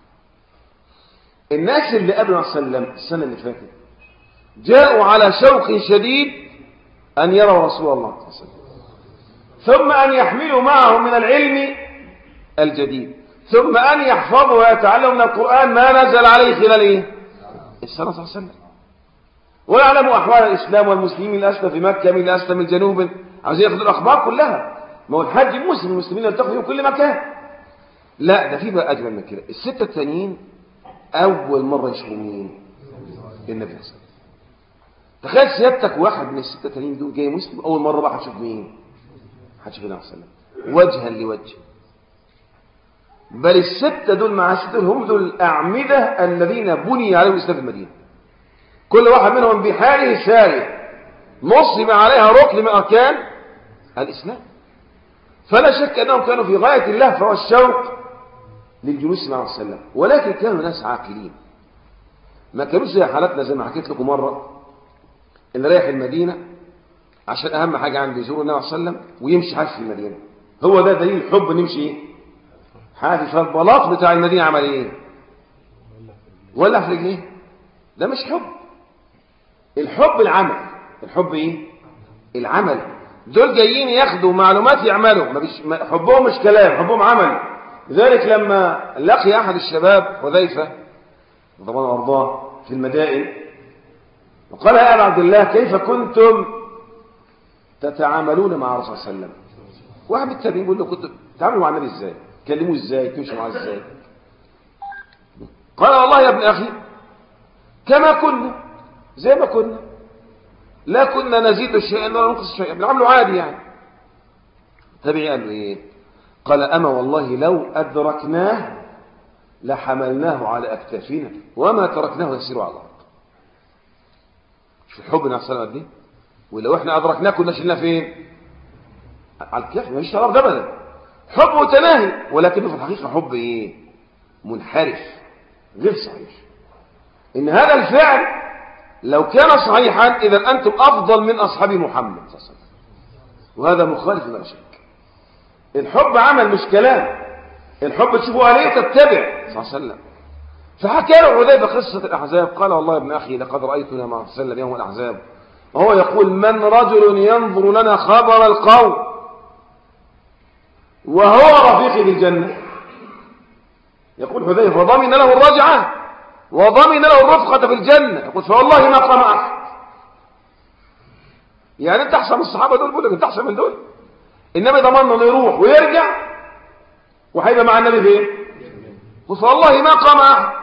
الناس اللي قبل صلى الله عليه وسلم السنه اللي فاتت جاءوا على شوق شديد ان يروا رسول الله صلى الله عليه وسلم، ثم ان يحملوا معه من العلم الجديد، ثم ان يحفظوا ويتعلموا من القران ما نزل عليه خلال ايه؟ السنه صلى الله عليه وسلم، ويعلموا احوال الاسلام والمسلمين اللي اسلم في مكه من اللي اسلم من الجنوب، عاوزين ياخدوا الاخبار كلها. ما هو الحج موسم المسلمين يلتقوا في كل مكان. لا ده في بقى اجمل من كده. السته التانيين اول مره يشوفوا مين؟ النبي صلى الله عليه وسلم. تخيل سيادتك واحد من السته التانيين دول جاي مسلم اول مره بقى هتشوف مين؟ هتشوف النبي صلى الله عليه وسلم وجها لوجه. بل السته دول مع السته هم دول الاعمده الذين بني عليهم الاسلام في المدينه. كل واحد منهم بحاله ساريه نصب عليها ركن من اركان الاسلام. فلا شك انهم كانوا في غايه اللهفه والشوق للجلوس مع صلى الله عليه وسلم، ولكن كانوا ناس عاقلين، ما كانوش زي حالتنا زي ما حكيت لكم مره اللي رايح المدينه عشان اهم حاجه عنده يزور النبي صلى الله عليه وسلم ويمشي حافي في المدينه. هو ده دليل الحب، نمشي ايه؟ حافي. فالبلاط بتاع المدينه عمل ايه؟ ولع في رجليه. ده مش حب. الحب العمل. الحب ايه؟ العمل. دول جايين ياخدوا معلومات يعملوا، حبهم مش كلام، حبهم عمل. لذلك لما لقي احد الشباب حذيفه رضي الله عنه وارضاه في المدائن وقال يا ابا عبد الله كيف كنتم تتعاملون مع الرسول صلى الله عليه وسلم؟ واحد من التابعين بيقول له كنتوا تتعاملوا مع النبي ازاي؟ تكلموه ازاي؟ تمشوا معاه ازاي؟ قال والله يا ابن اخي كما كنا، زي ما كنا، لا كنا نزيد شيئا ولا ننقص شيئا، بنعمله عادي يعني. تابعي قال له ايه؟ قال اما والله لو ادركناه لحملناه على اكتافنا وما تركناه يسير على الارض. شوف الحب النبي صلى الله عليه وسلم. ولو احنا ادركناه كنا شلناه فين؟ على الكتف، مفيش على الارض ابدا. حب متناهي، ولكنه في الحقيقه حب ايه؟ منحرف غير صحيح. ان هذا الفعل لو كان صحيحا اذا انتم افضل من اصحاب محمد صلى الله عليه وسلم، وهذا مخالف لا شك. الحب عمل مش كلام. الحب تشوفه عليه وتتبع صلى الله عليه وسلم. فحكى له حذيفه قصه الاحزاب، قال والله يا ابن اخي لقد رايتنا مع صلى الله عليه وسلم يوم الاحزاب وهو يقول من رجل ينظر لنا خبر القوم وهو رفيقي في الجنه. يقول حذيفه وضمن له الرجعه وضمن له الرفقه في الجنه. يقول فوالله ما قام احد. يعني انت احسن من الصحابه دول؟ بقول لك انت احسن من دول. النبي ضمن انه يروح ويرجع وهيبقى مع النبي فين؟ فوالله ما قام احد.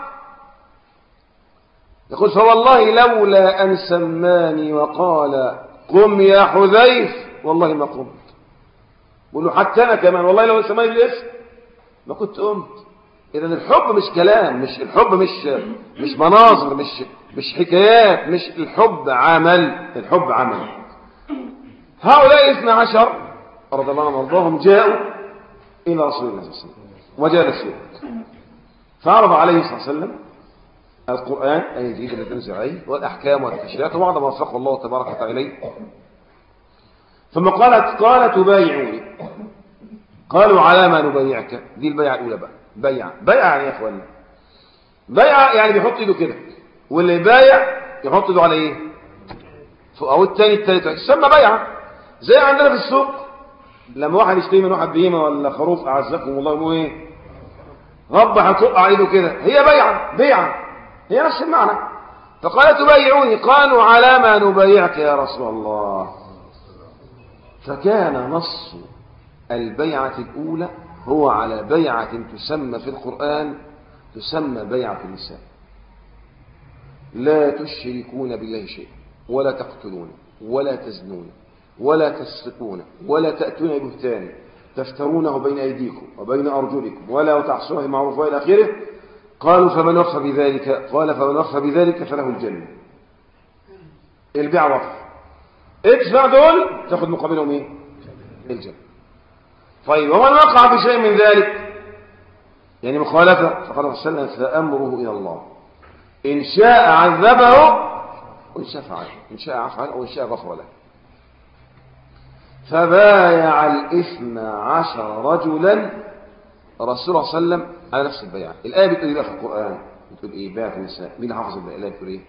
يقول فوالله لولا ان سماني وقال قم يا حذيف والله ما قمت. بقول له حتى انا كمان والله لو سماني بالاسم ما كنت قمت. إذا الحب مش كلام، مش الحب مش مناظر، مش حكايات، مش الحب عمل. الحب عمل. هؤلاء 12 رضي الله عنهم وارضاهم جاءوا إلى رسول الله صلى الله عليه وسلم وجالسوا، فعرض عليه صلى الله عليه وسلم القرآن أي الجديد الذي تنزل عليه والأحكام والتشريعات وبعد ما وفقه الله تبارك وتعالى إليه. ثم قال تبايعوني. قالوا على ما نبايعك؟ دي البيعة الأولى بقى. بيعة يعني يا أخوانا، بيعة يعني بيحط إيده كده، واللي يبايع يحط إيده على إيه؟ أو الثاني الثالث يسمى بيعة. زي عندنا في السوق لما واحد يشتري من واحد بهيمة ولا خروف أعزكم الله يقولوا إيه؟ ربح يطق على إيده كده، هي بيعة هي نفس المعنى. فقال تبايعوني. قالوا على ما نبايعك يا رسول الله؟ فكان نص البيعة الأولى هو على بيعة تسمى في القرآن تسمى بيعة النساء. لا تشركون بالله شيء، ولا تقتلون، ولا تزنون، ولا تسرقون، ولا تأتون بهتان تفترونه بين أيديكم وبين أرجلكم، ولا تعصونه معروف إلى آخره. قالوا فمن وفى بذلك؟ قال فمن وفى بذلك فله الجنة. البيع وفى، ادفع دول تاخذ مقابلهم ايه؟ الجنة. طيب ومن وقع في شيء من ذلك يعني مخالفة فقال صلى الله عليه وسلم فأمره إلى الله، إن شاء عذبه وإن شاء فعل، إن شاء عفى عنه وإن شاء غفر له. فبايع 12 رجلا رسول الله صلى الله عليه وسلم على نفس البيعة. الآية بتقول إيه في القرآن؟ بتقول إيه؟ بيعة النساء. مين حافظ الآية بتقول إيه؟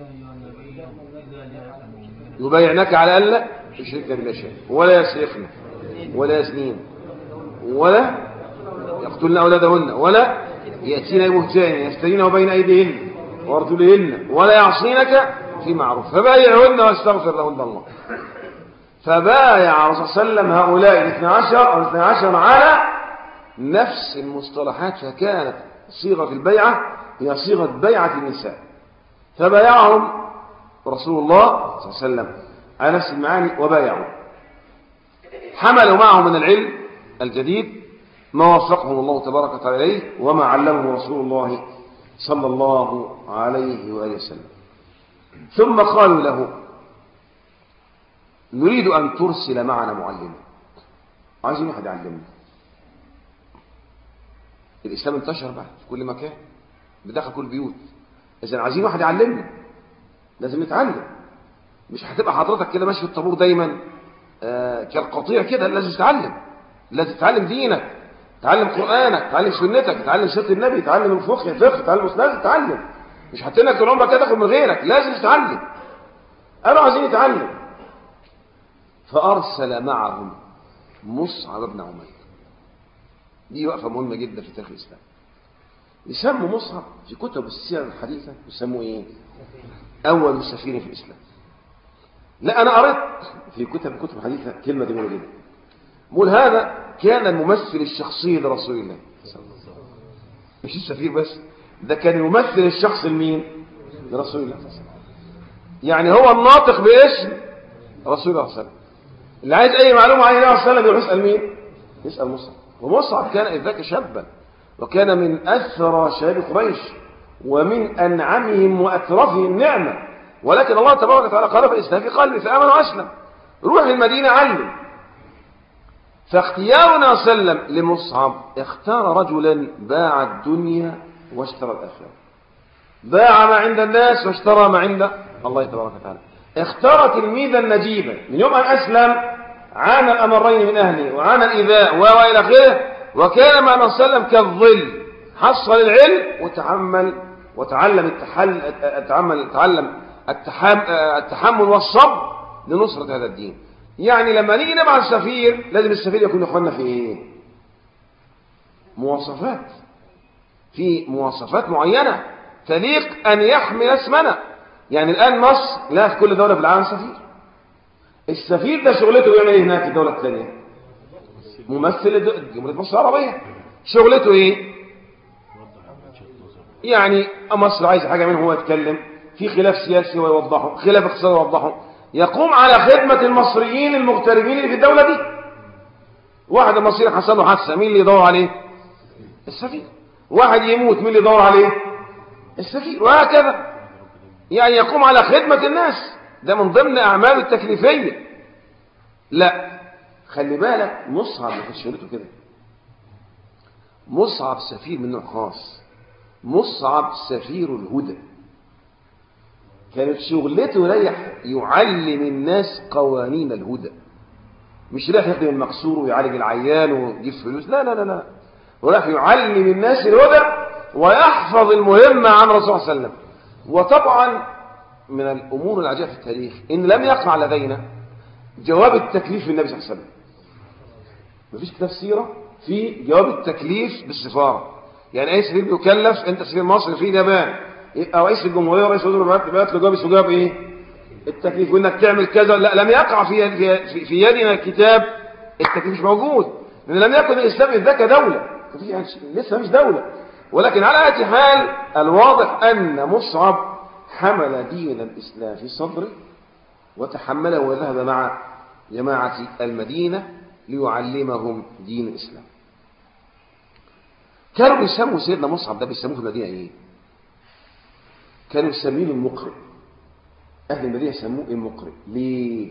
يبايعنك على ألا يشركن بالله شيئا ولا يسرقن ولا يزنين ولا يقتلن أولادهن ولا يأتين بهتان يفترين بين أيديهن وأرجلهن ولا يعصينك في معروف فبايعهن واستغفر لهن الله. فبايع الرسول صلى الله عليه وسلم هؤلاء 12 على نفس المصطلحات، فكانت صيغة البيعة هي صيغة بيعة النساء. فبايعهم رسول الله صلى الله عليه وسلم على نفس المعاني وبايعوا. حملوا معه من العلم الجديد ما وفقهم الله تبارك وتعالى إليه وما علمه رسول الله صلى الله عليه وآله وسلم. ثم قالوا له نريد أن ترسل معنا معلما. عايزين واحد يعلمنا. الإسلام انتشر بقى في كل مكان بداخل كل بيوت، إذن عايزين واحد يعلمنا، لازم نتعلم. مش هتبقى حضرتك كده ماشي في الطابور دايما كالقطيع كده، لازم تتعلم، لازم تتعلم دينك، تعلم قرآنك، تعلم سنتك، تعلم سيرة النبي، تعلم الفقه، تعلم لازم تتعلم. مش هتنك طول عمرك كده تاخد من غيرك، لازم تتعلم. قالوا عايزين نتعلم. فأرسل معهم مصعب بن عمير. دي وقفة مهمة جدا في تاريخ الإسلام. يسموا مصعب في كتب السير الحديثة يسموه ايه؟ أول سفير في الإسلام. لا أنا قريت في كتب الحديثة كلمة جميلة جدا. بقول هذا كان الممثل الشخصي لرسول الله، مش السفير بس، ده كان يمثل الشخص لمين؟ لرسول الله. يعني هو الناطق باسم رسول الله صلى الله عليه وسلم. اللي عايز أي معلومة عن النبي صلى الله عليه وسلم يروح يسأل مين؟ يسأل مصعب. ومصعب كان إذ ذاك شابا، وكان من أثرى شباب قريش ومن أنعمهم وأترفهم نعمة، ولكن الله تبارك وتعالى قال في الإسلام في قلبه فآمن وأسلم. روح المدينة علم. فاختيارنا صلى الله عليه وسلم لمصعب اختار رجلا باع الدنيا واشترى الآخرة، باع ما عند الناس واشترى ما عند الله تبارك وتعالى. اختار تلميذا نجيبا، من يوم أن أسلم عانى الأمرين من أهله وعانى الإيذاء وإلى آخره، وكان مع النبي صلى الله عليه وسلم كالظل، حصل العلم وتعلم التحمل والصبر لنصرة هذا الدين. يعني لما نيجي نبعث سفير لازم السفير يكون يخوانا في ايه؟ في مواصفات معينة تليق أن يحمل اسمنا. يعني الآن مصر لا في كل دولة في العالم سفير. السفير ده شغلته يعمل ايه هناك في الدولة الثانية؟ ممثل جمهورية مصر العربية. شغلته ايه؟ يعني مصر عايز حاجة منه هو يتكلم، في خلاف سياسي ويوضحه، خلاف اقتصادي ويوضحه، يقوم على خدمة المصريين المغتربين اللي في الدولة دي. واحد المصريين حصل له حادثة، مين اللي يدور عليه؟ السفير. واحد يموت مين اللي يدور عليه؟ السفير. وهكذا يعني يقوم على خدمة الناس، ده من ضمن أعماله التكليفية. لا خلي بالك، مصعب في شغلته كده. مصعب سفير من نوع خاص، مصعب سفير الهدى. كانت شغلته رايح يعلم الناس قوانين الهدى، مش رايح يخدم المكسور ويعالج العيان ويجيب فلوس، لا لا لا لا، ورايح يعلم الناس الهدى ويحفظ المهمة عن الرسول صلى الله عليه وسلم. وطبعا من الأمور العجيبة في التاريخ إن لم يقع لدينا جواب التكليف للنبي صلى الله عليه وسلم. مفيش كتاب سيرة في جواب التكليف بالسفارة. يعني أي سفير بيكلف، أنت سفير مصر في اليابان، يبقى رئيس الجمهورية ورئيس الوزراء بيبعت له جواب اسمه جواب إيه؟ التكليف، وإنك تعمل كذا. لا، لم يقع في يدنا كتاب التكليف، مش موجود، لأن لم يكن الإسلام إذ ذاك دولة، يعني لسه مش دولة. ولكن على أي حال الواضح أن مصعب حمل دين الإسلام في صدره وتحمله وذهب مع جماعة المدينة ليعلمهم دين الإسلام. كانوا بيسموا سيدنا مصعب ده، بيسموه في المدينة إيه؟ كانوا يسميه المقرئ. أهل المدينة يسموه المقرئ. ليه؟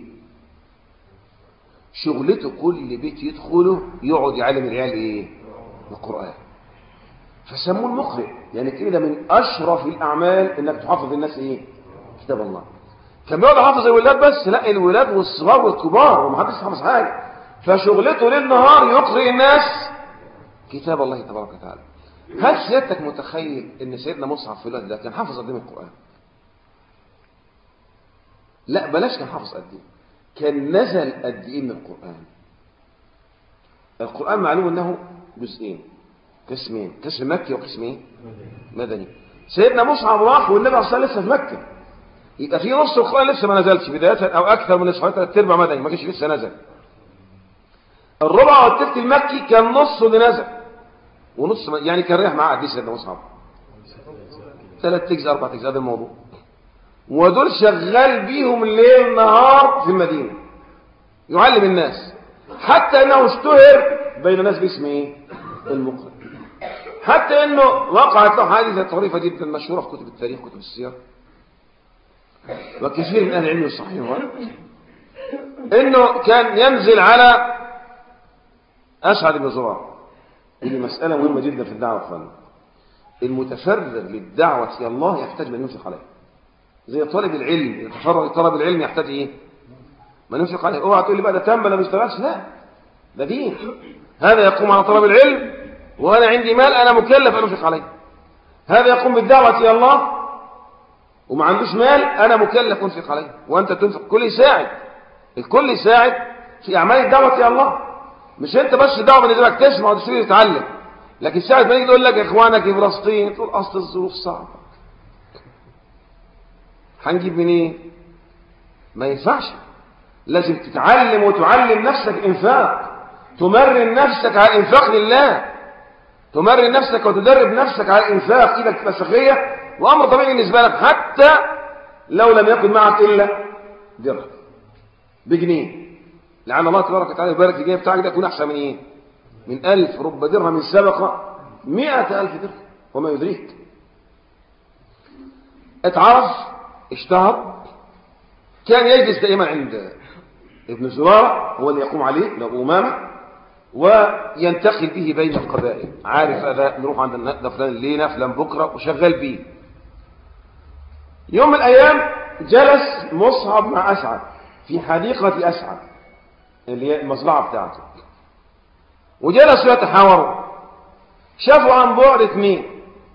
شغلته كل بيت يدخله يقعد يعلم العيال إيه؟ القرآن. فسموه المقرئ. يعني كده من أشرف الأعمال إنك تحفظ الناس إيه؟ كتاب الله. كان بيقعد يحفظ الولاد بس، لا، الولاد والصغار والكبار ومحدش يحفظ حاجة. فشغلته ليل نهار يقرئ الناس كتاب الله تبارك وتعالى. هل سيادتك متخيل ان سيدنا مصعب في الوقت ده كان حافظ قد ايه من القرآن؟ لا بلاش كان حافظ قد ايه، كان نزل قد ايه من القرآن. القرآن معلوم انه جزئين، قسمين، قسم مكي وقسم ايه؟ مدني. سيدنا مصعب راح والنبي عليه الصلاة والسلام لسه في مكة، يبقى في نص القرآن لسه ما نزلش بداية، او اكثر من نصف، 3/4 مدني ما كانش لسه نزل. الربع والثلث المكي كان نصه اللي نزل ونص، يعني كان رايح معاه قد ايه سيدنا مصعب؟ 3 أجزاء 4 أجزاء. هذا الموضوع، ودول شغال بيهم الليل نهار في المدينة يعلم الناس، حتى انه اشتهر بين الناس باسم ايه؟ المقرئ. حتى انه وقعت له حادثة طريفة جدا مشهورة في كتب التاريخ كتب السير، وكثير من اهل العلم يصححوها، انه كان ينزل على أسعد بن زرارة. دي مسألة مهمة جدا في الدعوة الفن. المتفرغ للدعوة إلى الله يحتاج من ينفق عليه، زي طالب العلم يتفرغ لطلب العلم يحتاج إيه؟ من ينفق عليه. اوعى تقول لي بقى ده تنبل ما بيشتغلش، لا، ده دين. هذا يقوم على طلب العلم وأنا عندي مال أنا مكلف أن أنفق عليه. هذا يقوم بالدعوة إلى الله وما عندوش مال أنا مكلف أنفق عليه. وأنت تنفق، الكل يساعد، الكل يساعد في أعمال الدعوة إلى الله. مش انت بس دعوه بالنسبه لك تسمع وتشتري تتعلم، لكن ساعه ما يجي يقول لك اخوانك في فلسطين تقول اصل الظروف صعبه، هنجيب منين؟ ما ينفعش. لازم تتعلم وتعلم نفسك انفاق، تمرن نفسك على الانفاق لله، تمرن نفسك وتدرب نفسك على الانفاق. ايدك تبقى سخيه وامر طبيعي بالنسبه لك، حتى لو لم يكن معك الا درهم بجنيه، لعل الله تبارك وتعالى يبارك في الجنيه بتاعك ده يكون احسن من ايه؟ من 1000. رب درهم سبق 100,000 درهم وما يدريك. اتعرف، اشتهر، كان يجلس دائما عند ابن زرارة، هو اللي يقوم عليه لو أمامة، وينتقل به بين القبائل. عارف هذا نروح عند ده فلان الليلة فلان بكرة، وشغال به. يوم من الأيام جلس مصعب مع أسعد في حديقة أسعد اللي هي المزرعة بتاعته، وجلسوا يتحاوروا. شافوا عن بعد اثنين،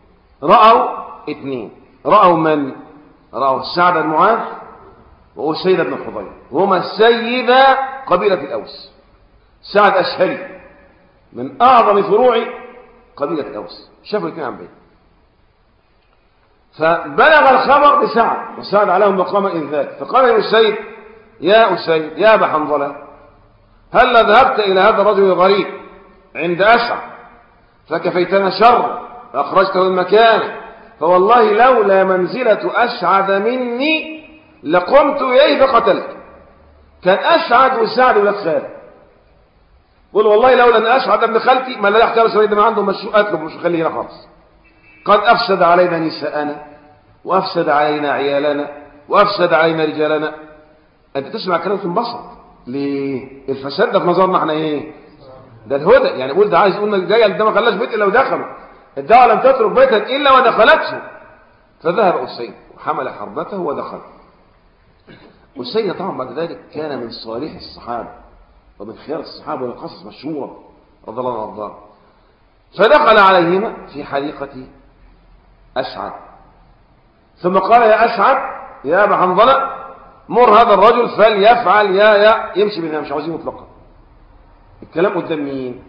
رأوا من؟ رأوا سعد بن معاذ وأسيد بن حضير، وهما سيدا قبيلة الأوس. سعد أشهري من أعظم فروع قبيلة الأوس. شافوا الاثنين عن بعيد، فبلغ الخبر بسعد، وسعد عليهم مقام إنذاك، فقال لأسيد: يا أسيد يا أبا حنظلة، هل ذهبت إلى هذا الرجل الغريب عند أسعد فكفيتنا شر وأخرجته من مكانه، فوالله لولا منزلة أسعد مني لقمت إليه فقتلت. كان أسعد وسعد ولاد خاله، قل والله لولا ان اسعد ابن خالتي ما لا يحتاج سويد ما عنده مش اطلب مش خليه هنا خالص. قد افسد علينا نساءنا وافسد علينا عيالنا وافسد علينا رجالنا. انت تسمع كلام تنبسط ليه؟ الفساد ده في نظرنا احنا ايه؟ ده الهدى. يعني بقول ده عايز يقول جاي ده ما خلاش بيت الا ودخله، الدعوه لم تترك بيتا الا ودخلته. فذهب أسيد وحمل حربته ودخل. أسيد طبعا بعد ذلك كان من صالح الصحابه ومن خيار الصحابه والقصص مشهوره رضي الله عنه وارضاه. فدخل عليهما في حديقه اسعد ثم قال يا اسعد يا ابا حنظله مر هذا الرجل فليفعل يا يمشي بنا مش عاوزين مطلقا. الكلام قدام مين؟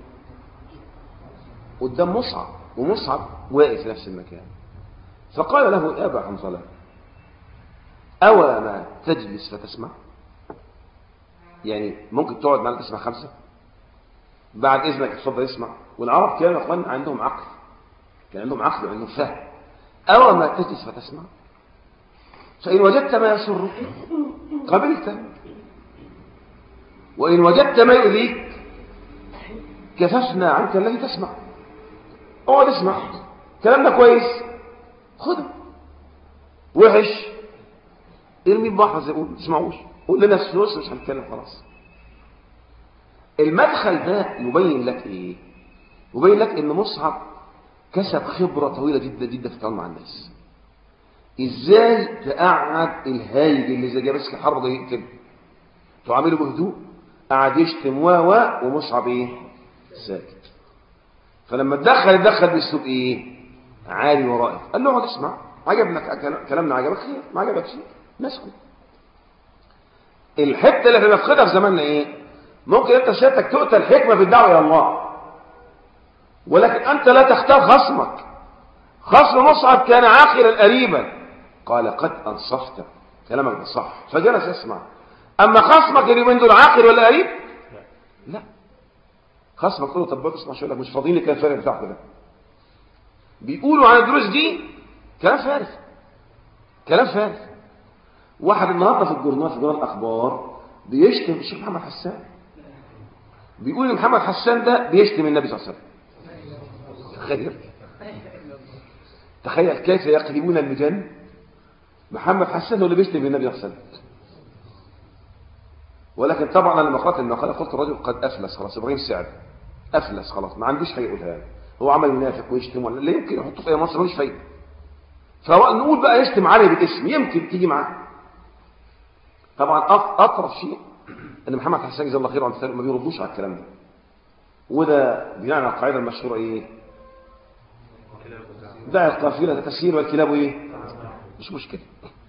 قدام مصعب، ومصعب واقف في نفس المكان. فقال له يا ابا حنظله أو ما تجلس فتسمع؟ يعني ممكن تقعد معنا تسمع 5 بعد إذنك اتفضل اسمع. والعرب كانوا يا اخوان عندهم عقل، كان عندهم عقل وعندهم فهم. أو ما تجلس فتسمع؟ فإن وجدت ما يسرك قبلت، وإن وجدت ما يؤذيك كففنا عنك الذي تسمع. اقعد اسمع، كلامنا كويس خده، وحش ارمي ببحر زي ما تسمعوش، قول لنا السلوس مش هنتكلم خلاص. المدخل ده يبين لك ايه؟ يبين لك ان مصعب كسب خبرة طويلة جدا جدا في التعامل مع الناس. ازاي تقعد الهايج اللي زي جابس الحرب ده يقتل تعامله بهدوء، قعد يشتم ومصعب ايه؟ ساكت. فلما تدخل باسلوب ايه؟ عالي ورائع. قال له اقعد اسمع، عجبك كلامنا عجبك خير، ما عجبكش نسكت. الحته اللي احنا بنفقدها في زماننا ايه؟ ممكن انت سيادتك تؤتى الحكمه في الدعوه الى الله، ولكن انت لا تختار خصمك. خصم مصعب كان عاقلا قريبا، قال قد انصفت، كلامك ده صح، فجلس يسمع. اما خصمك اللي من دول عاقل ولا قريب؟ لا. خصمك تقول له طب اسمع شو لك مش فاضيين لي كلام فارغ تحت ده. بيقولوا عن الدروس دي كلام فارغ، كلام فارغ. واحد النهارده في الجورنال، في جورنال الاخبار، بيشتم الشيخ محمد حسان، بيقول ان محمد حسان ده بيشتم النبي صلى الله عليه وسلم. تخيل كيف يقلبون المجان. محمد حسان هو اللي بيشتم النبي صلى الله عليه وسلم. ولكن طبعا لما قرأت المقالة قلت الرجل قد افلس خلاص، ابراهيم سعد افلس خلاص، ما عندوش حاجه يقولها. هو عمل ينافق ويشتم ولا لا يمكن يحطه في اي مصر ملوش فايده. فنقول بقى يشتم علي بالاسم يمكن تيجي معاه. طبعا اطرف شيء ان محمد حسان جزاه الله خير وعن ما بيردوش على الكلام ده، وده بناء على القاعده المشهوره ايه؟ دع القافله تسير والكلاب ايه؟ مش مشكله.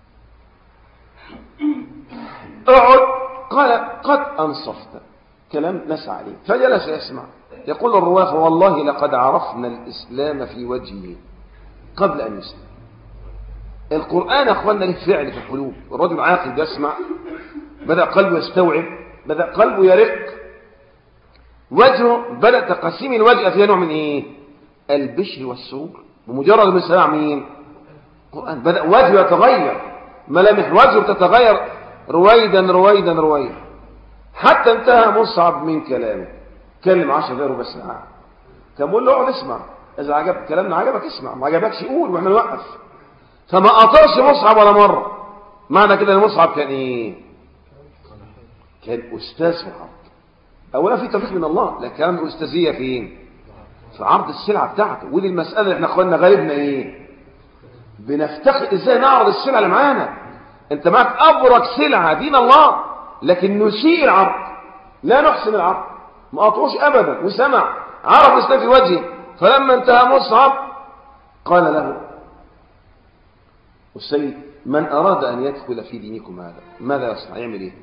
اقعد. قال قد انصفت، كلام نسى عليه. فجلس يسمع. يقول الرواه فوالله لقد عرفنا الاسلام في وجهه قبل ان يسلم. القرآن يا اخواننا له فعل في القلوب. الرجل عاقل يسمع، بدأ قلبه يستوعب، بدأ قلبه يرق، وجهه بدأ تقسيم الوجه فيها نوع من ايه؟ البشر والسرور. بمجرد من سماع مين؟ القرآن بدأ وجهه يتغير، ملامح وجهه تتغير رويدا حتى انتهى مصعب من كلامه. كلم 10 غيره بس معاه. كان بيقول له اقعد اسمع، اذا عجبك كلامنا عجبك اسمع، ما عجبكش قول واحنا نوقف. فما قطعش مصعب ولا مرة. معنى كده ان مصعب كان ايه؟ كان استاذ في العرض. اولا في توفيق من الله، لكن كان استاذيه فين؟ في عرض السلعه بتاعته. ودي المساله اللي احنا اخواننا غالبنا ايه؟ بنفتخر ازاي نعرض السلعه اللي معانا. انت معك ابرك سلعه دين الله، لكن نسيء العرض، لا نحسن العرض، ما قطعوش ابدا. وسمع عرض الاسلام في وجهه. فلما انتهى مصعب قال له السيد من أراد أن يدخل في دينكم هذا ماذا يصنع؟ يعمل إيه؟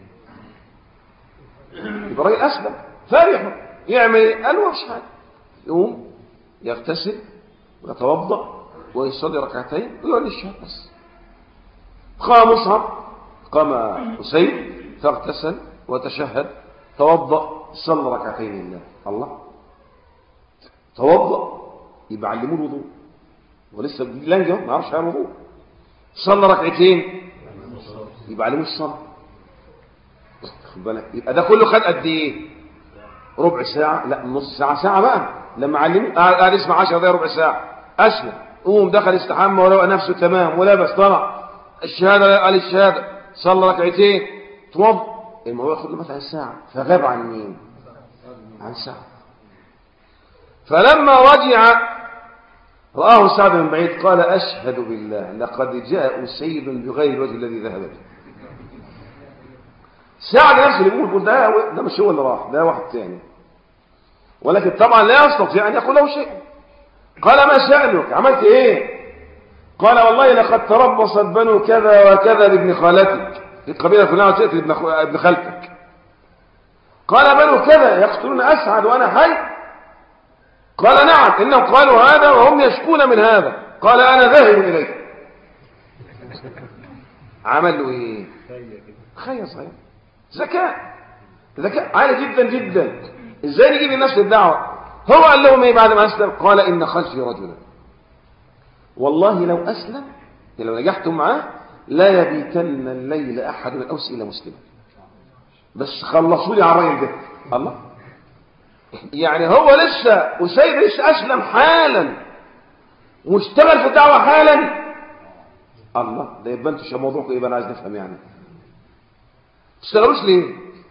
يبقى راجل أسلم فرح، يعمل إيه؟ قال له مش حاجة. يقوم يغتسل ويتوضأ ويصلي ركعتين ويقول الشهر بس. قام مصعب، قام أسيد فاغتسل وتشهد، توضأ، صلى ركعتين لله. الله، توضأ يبقى علموه الوضوء، ولسه لانجه ما يعرفش على الوضوء. صلى ركعتين يبقى علموه الصلاة. خد بالك، يبقى ده كله خد قد ايه؟ ربع ساعة، لا نص ساعة، ساعة بقى. لما علمه قاعد يسمع 10 دقايق ربع ساعة، أسلم، قوم دخل استحمى ولقى نفسه تمام ولبس طلع الشهادة، قال الشهادة، صلى ركعتين، توضى. الموضوع ياخد له مثلا ساعة، فغاب عن مين؟ عن ساعة. فلما رجع رآه سعد من بعيد قال أشهد بالله لقد جاء أسيد بغير الوجه الذي ذهب به. سعد نفسه اللي بيقول ده مش هو اللي راح، ده واحد تاني، ولكن طبعا لا يستطيع أن يقول له شيء. قال ما شأنك؟ عملت إيه؟ قال والله لقد تربصت بنو كذا وكذا لابن خالتك، القبيلة الفلانية تقتل ابن خالتك. قال بنو كذا يقتلون أسعد وأنا حي؟ قال نعم إنهم قالوا هذا وهم يشكون من هذا. قال أنا ذاهب إليك. عمل له إيه؟ خير صحيح، ذكاء عالي جدا جدا. إزاي نجيب الناس للدعوة؟ هو قال لهم إيه بعد ما أسلم؟ قال إن خلفي رجلا والله لو أسلم، لو نجحتم معاه لا يبيتن الليل أحد من الأوس إلا مسلما، بس خلصوا لي على الراجل ده. الله، يعني هو لسه وسيد لسه أسلم حالا واشتغل في الدعوة حالا. الله، ده يبقى انتوا موضوعكم ايه بقى؟ انا عايز نفهم يعني. تشتغلوش ليه؟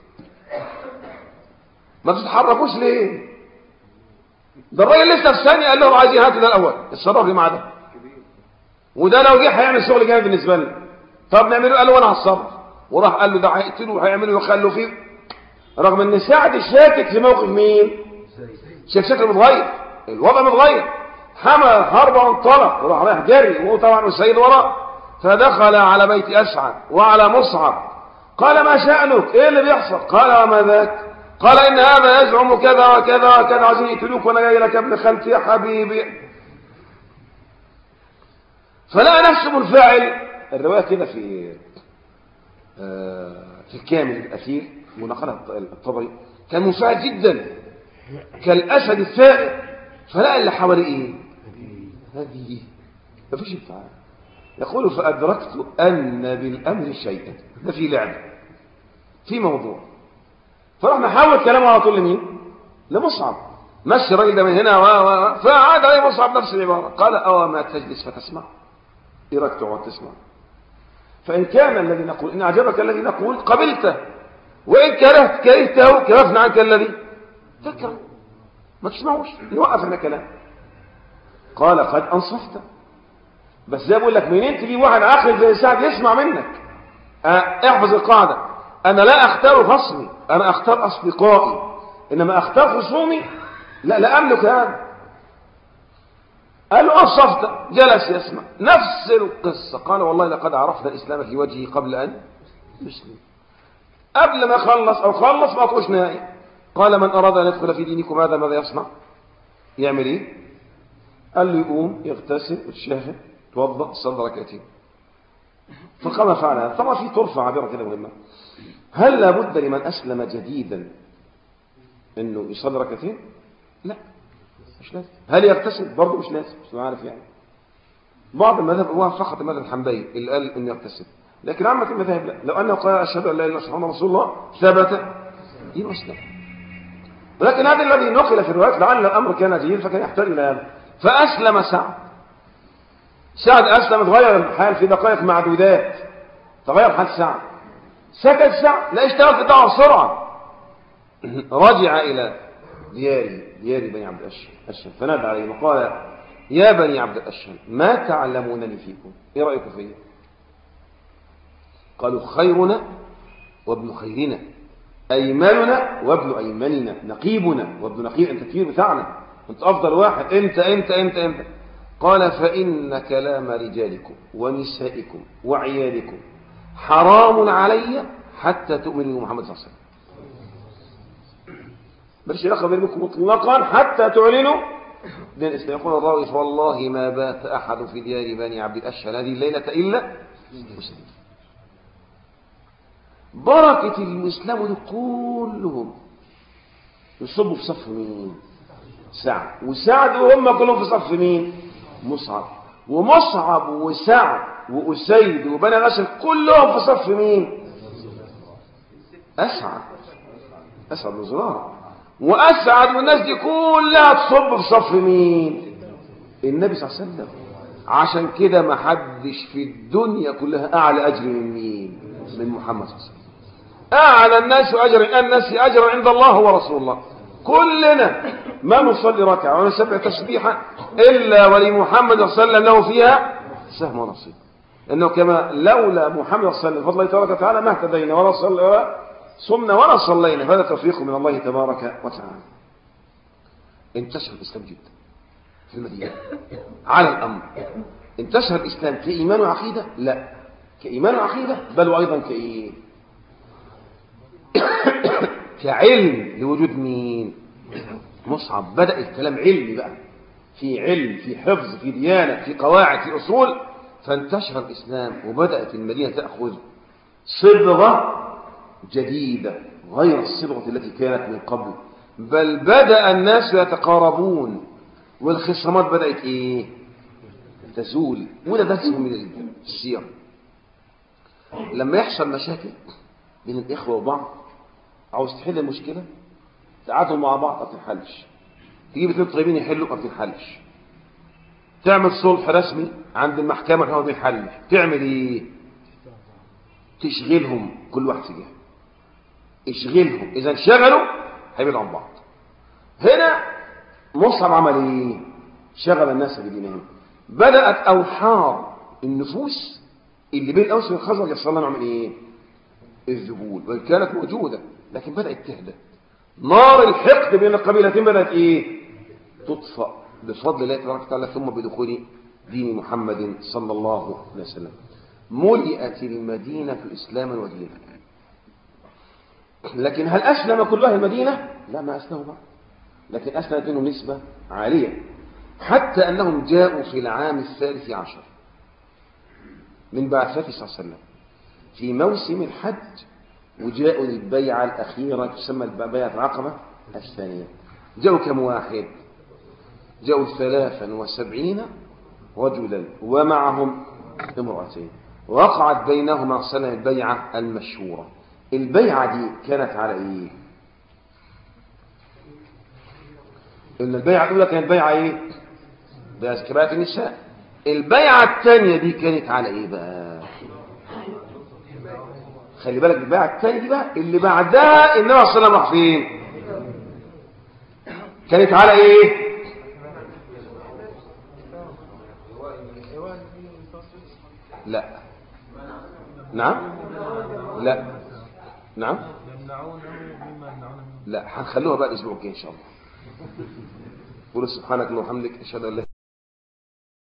ما تتحركوش ليه؟ ده الراجل لسه في ثانية قال لهم عايزين هاتوا ده الأول، اتصرف لي مع ده، وده لو جه هيعمل شغل جامد بالنسبة لي. طب نعمله؟ قال له انا هتصرف، وراح قال له ده هيقتله وهيعملوا ويخلوا فيه، رغم ان سعد شاكك في موقف مين؟ شايف شكله متغير، الوضع متغير. حمل هربا وانطلق وراح رايح جري، وهو طبعا السيد وراه. فدخل على بيت أسعد وعلى مصعب، قال ما شأنك؟ ايه اللي بيحصل؟ قال وما ذاك؟ قال إن هذا يزعم كذا وكذا وكذا، عايزين يقتلوك وانا جاي لك يا ابن خالتي يا حبيبي. فلقى نفسه منفعل. الرواية كده في الكامل الأثير منقلها الطبري، كان منفعل جدا كالأسد الثائر. فلقى اللي حواليه ايه؟ هذه مفيش انفعال. يقول فأدركت أن بالأمر شيئا، ده في لعبة في موضوع. فراح نحاول كلامه على طول لمين؟ لمصعب. مشي الراجل ده من هنا فعاد عليه مصعب نفس العبارة. قال أو ما تجلس فتسمع؟ إيه رأيك تقعد تسمع؟ فإن كان الذي نقول إن أعجبك الذي نقول قبلته، وإن كرهته كرفنا عنك الذي تكره، ما تسمعوش، نوقف هنا كلام. قال قد أنصفت، بس زي بقول لك منين تجيب واحد عاقل زي سعد يسمع منك؟ احفظ القاعدة، أنا لا أختار خصمي، أنا أختار أصدقائي، إنما أختار خصومي لا أملك هذا. قال له أنصفت، جلس يسمع نفس القصة. قال والله لقد عرفنا الإسلام في وجهه قبل أن يسلم. قبل ما خلص أو خلص ما أطوش نهائي. قال من أراد أن يدخل في دينكم هذا ماذا يصنع؟ يعمل إيه؟ قال له يقوم يغتسل ويتشهد توضأ صلى ركعتين. فقام فعلها. طبعا في طرفة عابرة كده مهمة، هل لابد لمن أسلم جديدا إنه يصلي ركعتين؟ لا مش لازم. هل يغتسل؟ برضه مش لازم، مش عارف يعني. بعض المذهب هو فقط المذهب الحنبلي اللي قال إنه يغتسل، لكن عامة المذاهب لا. لو أنه قال أشهد أن لا إله إلا الله محمد رسول الله ثبت دين أسلم. ولكن هذا الذي نقل في الروايات لعل الأمر كان جيد فكان يحتاج إلى هذا. فأسلم سعد أسلم، تغير الحال في دقائق معدودات، تغير حال سعد. سكت سعد، لا اشتغل في الدعوة بسرعة. رجع إلى ديار بني عبد الأشهل فنادى عليهم وقال يا بني عبد الأشهل ما تعلمونني فيكم؟ ايه رأيكم فيه؟ قالوا خيرنا وابن خيرنا، أيمننا وابن أيمننا، نقيبنا وابن نقيب، أنت كبير بتاعنا، أنت أفضل واحد، أنت. قال فإن كلام رجالكم ونسائكم وعيالكم حرام علي حتى تؤمنوا محمد صلى الله عليه وسلم. بلش علاقة بينكم مطلقا حتى تعلنوا دين الإسلام. يقول الراوي والله ما بات أحد في ديار بني عبد الأشهل هذه الليلة إلا مسلم. بركة الإسلام دي كلهم يصبوا في صف مين؟ سعد. وسعد وهم كلهم في صف مين؟ مصعب. ومصعب وسعد وأسيد وبني الأشهل كلهم في صف مين؟ أسعد بن زرارة. وأسعد والناس دي كلها تصب في صف مين؟ النبي صلى الله عليه وسلم. عشان كده ما حدش في الدنيا كلها أعلى أجر من مين؟ من محمد صلى الله عليه وسلم. أعلى الناس أجرا عند الله هو رسول الله. كلنا ما نصلي ركعة ونسبح تسبيحا إلا ولمحمد صلى الله عليه وسلم له فيها سهم ونصيب. إنه كما لولا محمد صلى الله عليه وسلم فضل الله تبارك وتعالى ما اهتدينا ولا صمنا ولا صلينا، فهذا توفيق من الله تبارك وتعالى. انتشر الإسلام جدا في المدينة على الأمر. انتشر الإسلام كإيمان وعقيدة؟ لا، كإيمان وعقيدة، بل وأيضا كإيه؟ كعلم لوجود مين؟ مصعب. بدأ الكلام علمي بقى، في علم، في حفظ، في ديانة، في قواعد، في أصول، فانتشر الإسلام وبدأت المدينة تأخذ صبغة جديدة غير الصبغة التي كانت من قبل، بل بدأ الناس يتقاربون والخصامات بدأت إيه؟ تزول. وده درس من السير. لما يحصل مشاكل بين الإخوة وبعض، عاوز تحل المشكلة، تقعدوا مع بعض ما بتنحلش، تجيب اثنين طيبين يحلوا ما بتنحلش، تعمل صلح رسمي عند المحكمة ما بينحلش، تعمل ايه؟ تشغلهم كل واحد في جهة، اشغلهم. اذا انشغلوا هيبعدوا عن بعض. هنا مصعب عمل ايه؟ شغل الناس بدينهم. بدأت أوحار النفوس اللي بين الأوس والخزرج يحصل لها نوع من ايه؟ الذبول، وإن كانت موجودة لكن بدأت تهدى. نار الحقد بين القبيلتين بدأت ايه؟ تطفأ بفضل الله تبارك وتعالى، ثم بدخول دين محمد صلى الله عليه وسلم. ملئت المدينة إسلاما ودينا. لكن هل أسلم كل أهل المدينة؟ لا، ما أسلموا بعض، لكن أسلمت منهم نسبة عالية، حتى أنهم جاءوا في العام 13 من بعثته صلى الله عليه وسلم في موسم الحج، وجاءوا للبيعة الأخيرة تسمى بيعة العقبة الثانية. جاءوا كم واحد؟ جاءوا 73 رجلا ومعهم امرأتين، وقعت بينهما صلى البيعة المشهورة. البيعة دي كانت على ايه؟ إن البيعة الأولى كانت بيعة ايه؟ بأزكبات النساء. البيعة الثانية دي كانت على ايه بقى؟ خلي بالك، البيعة الثانية دي بقى اللي بعدها النبي صلى الله عليه وسلم راح فين؟ كانت على ايه؟ لا. نعم. لا. نعم. لا، هنخلوها بقى الاسبوع الجاي ان شاء الله. قول سبحانك اللهم وبحمدك، اشهد ان لا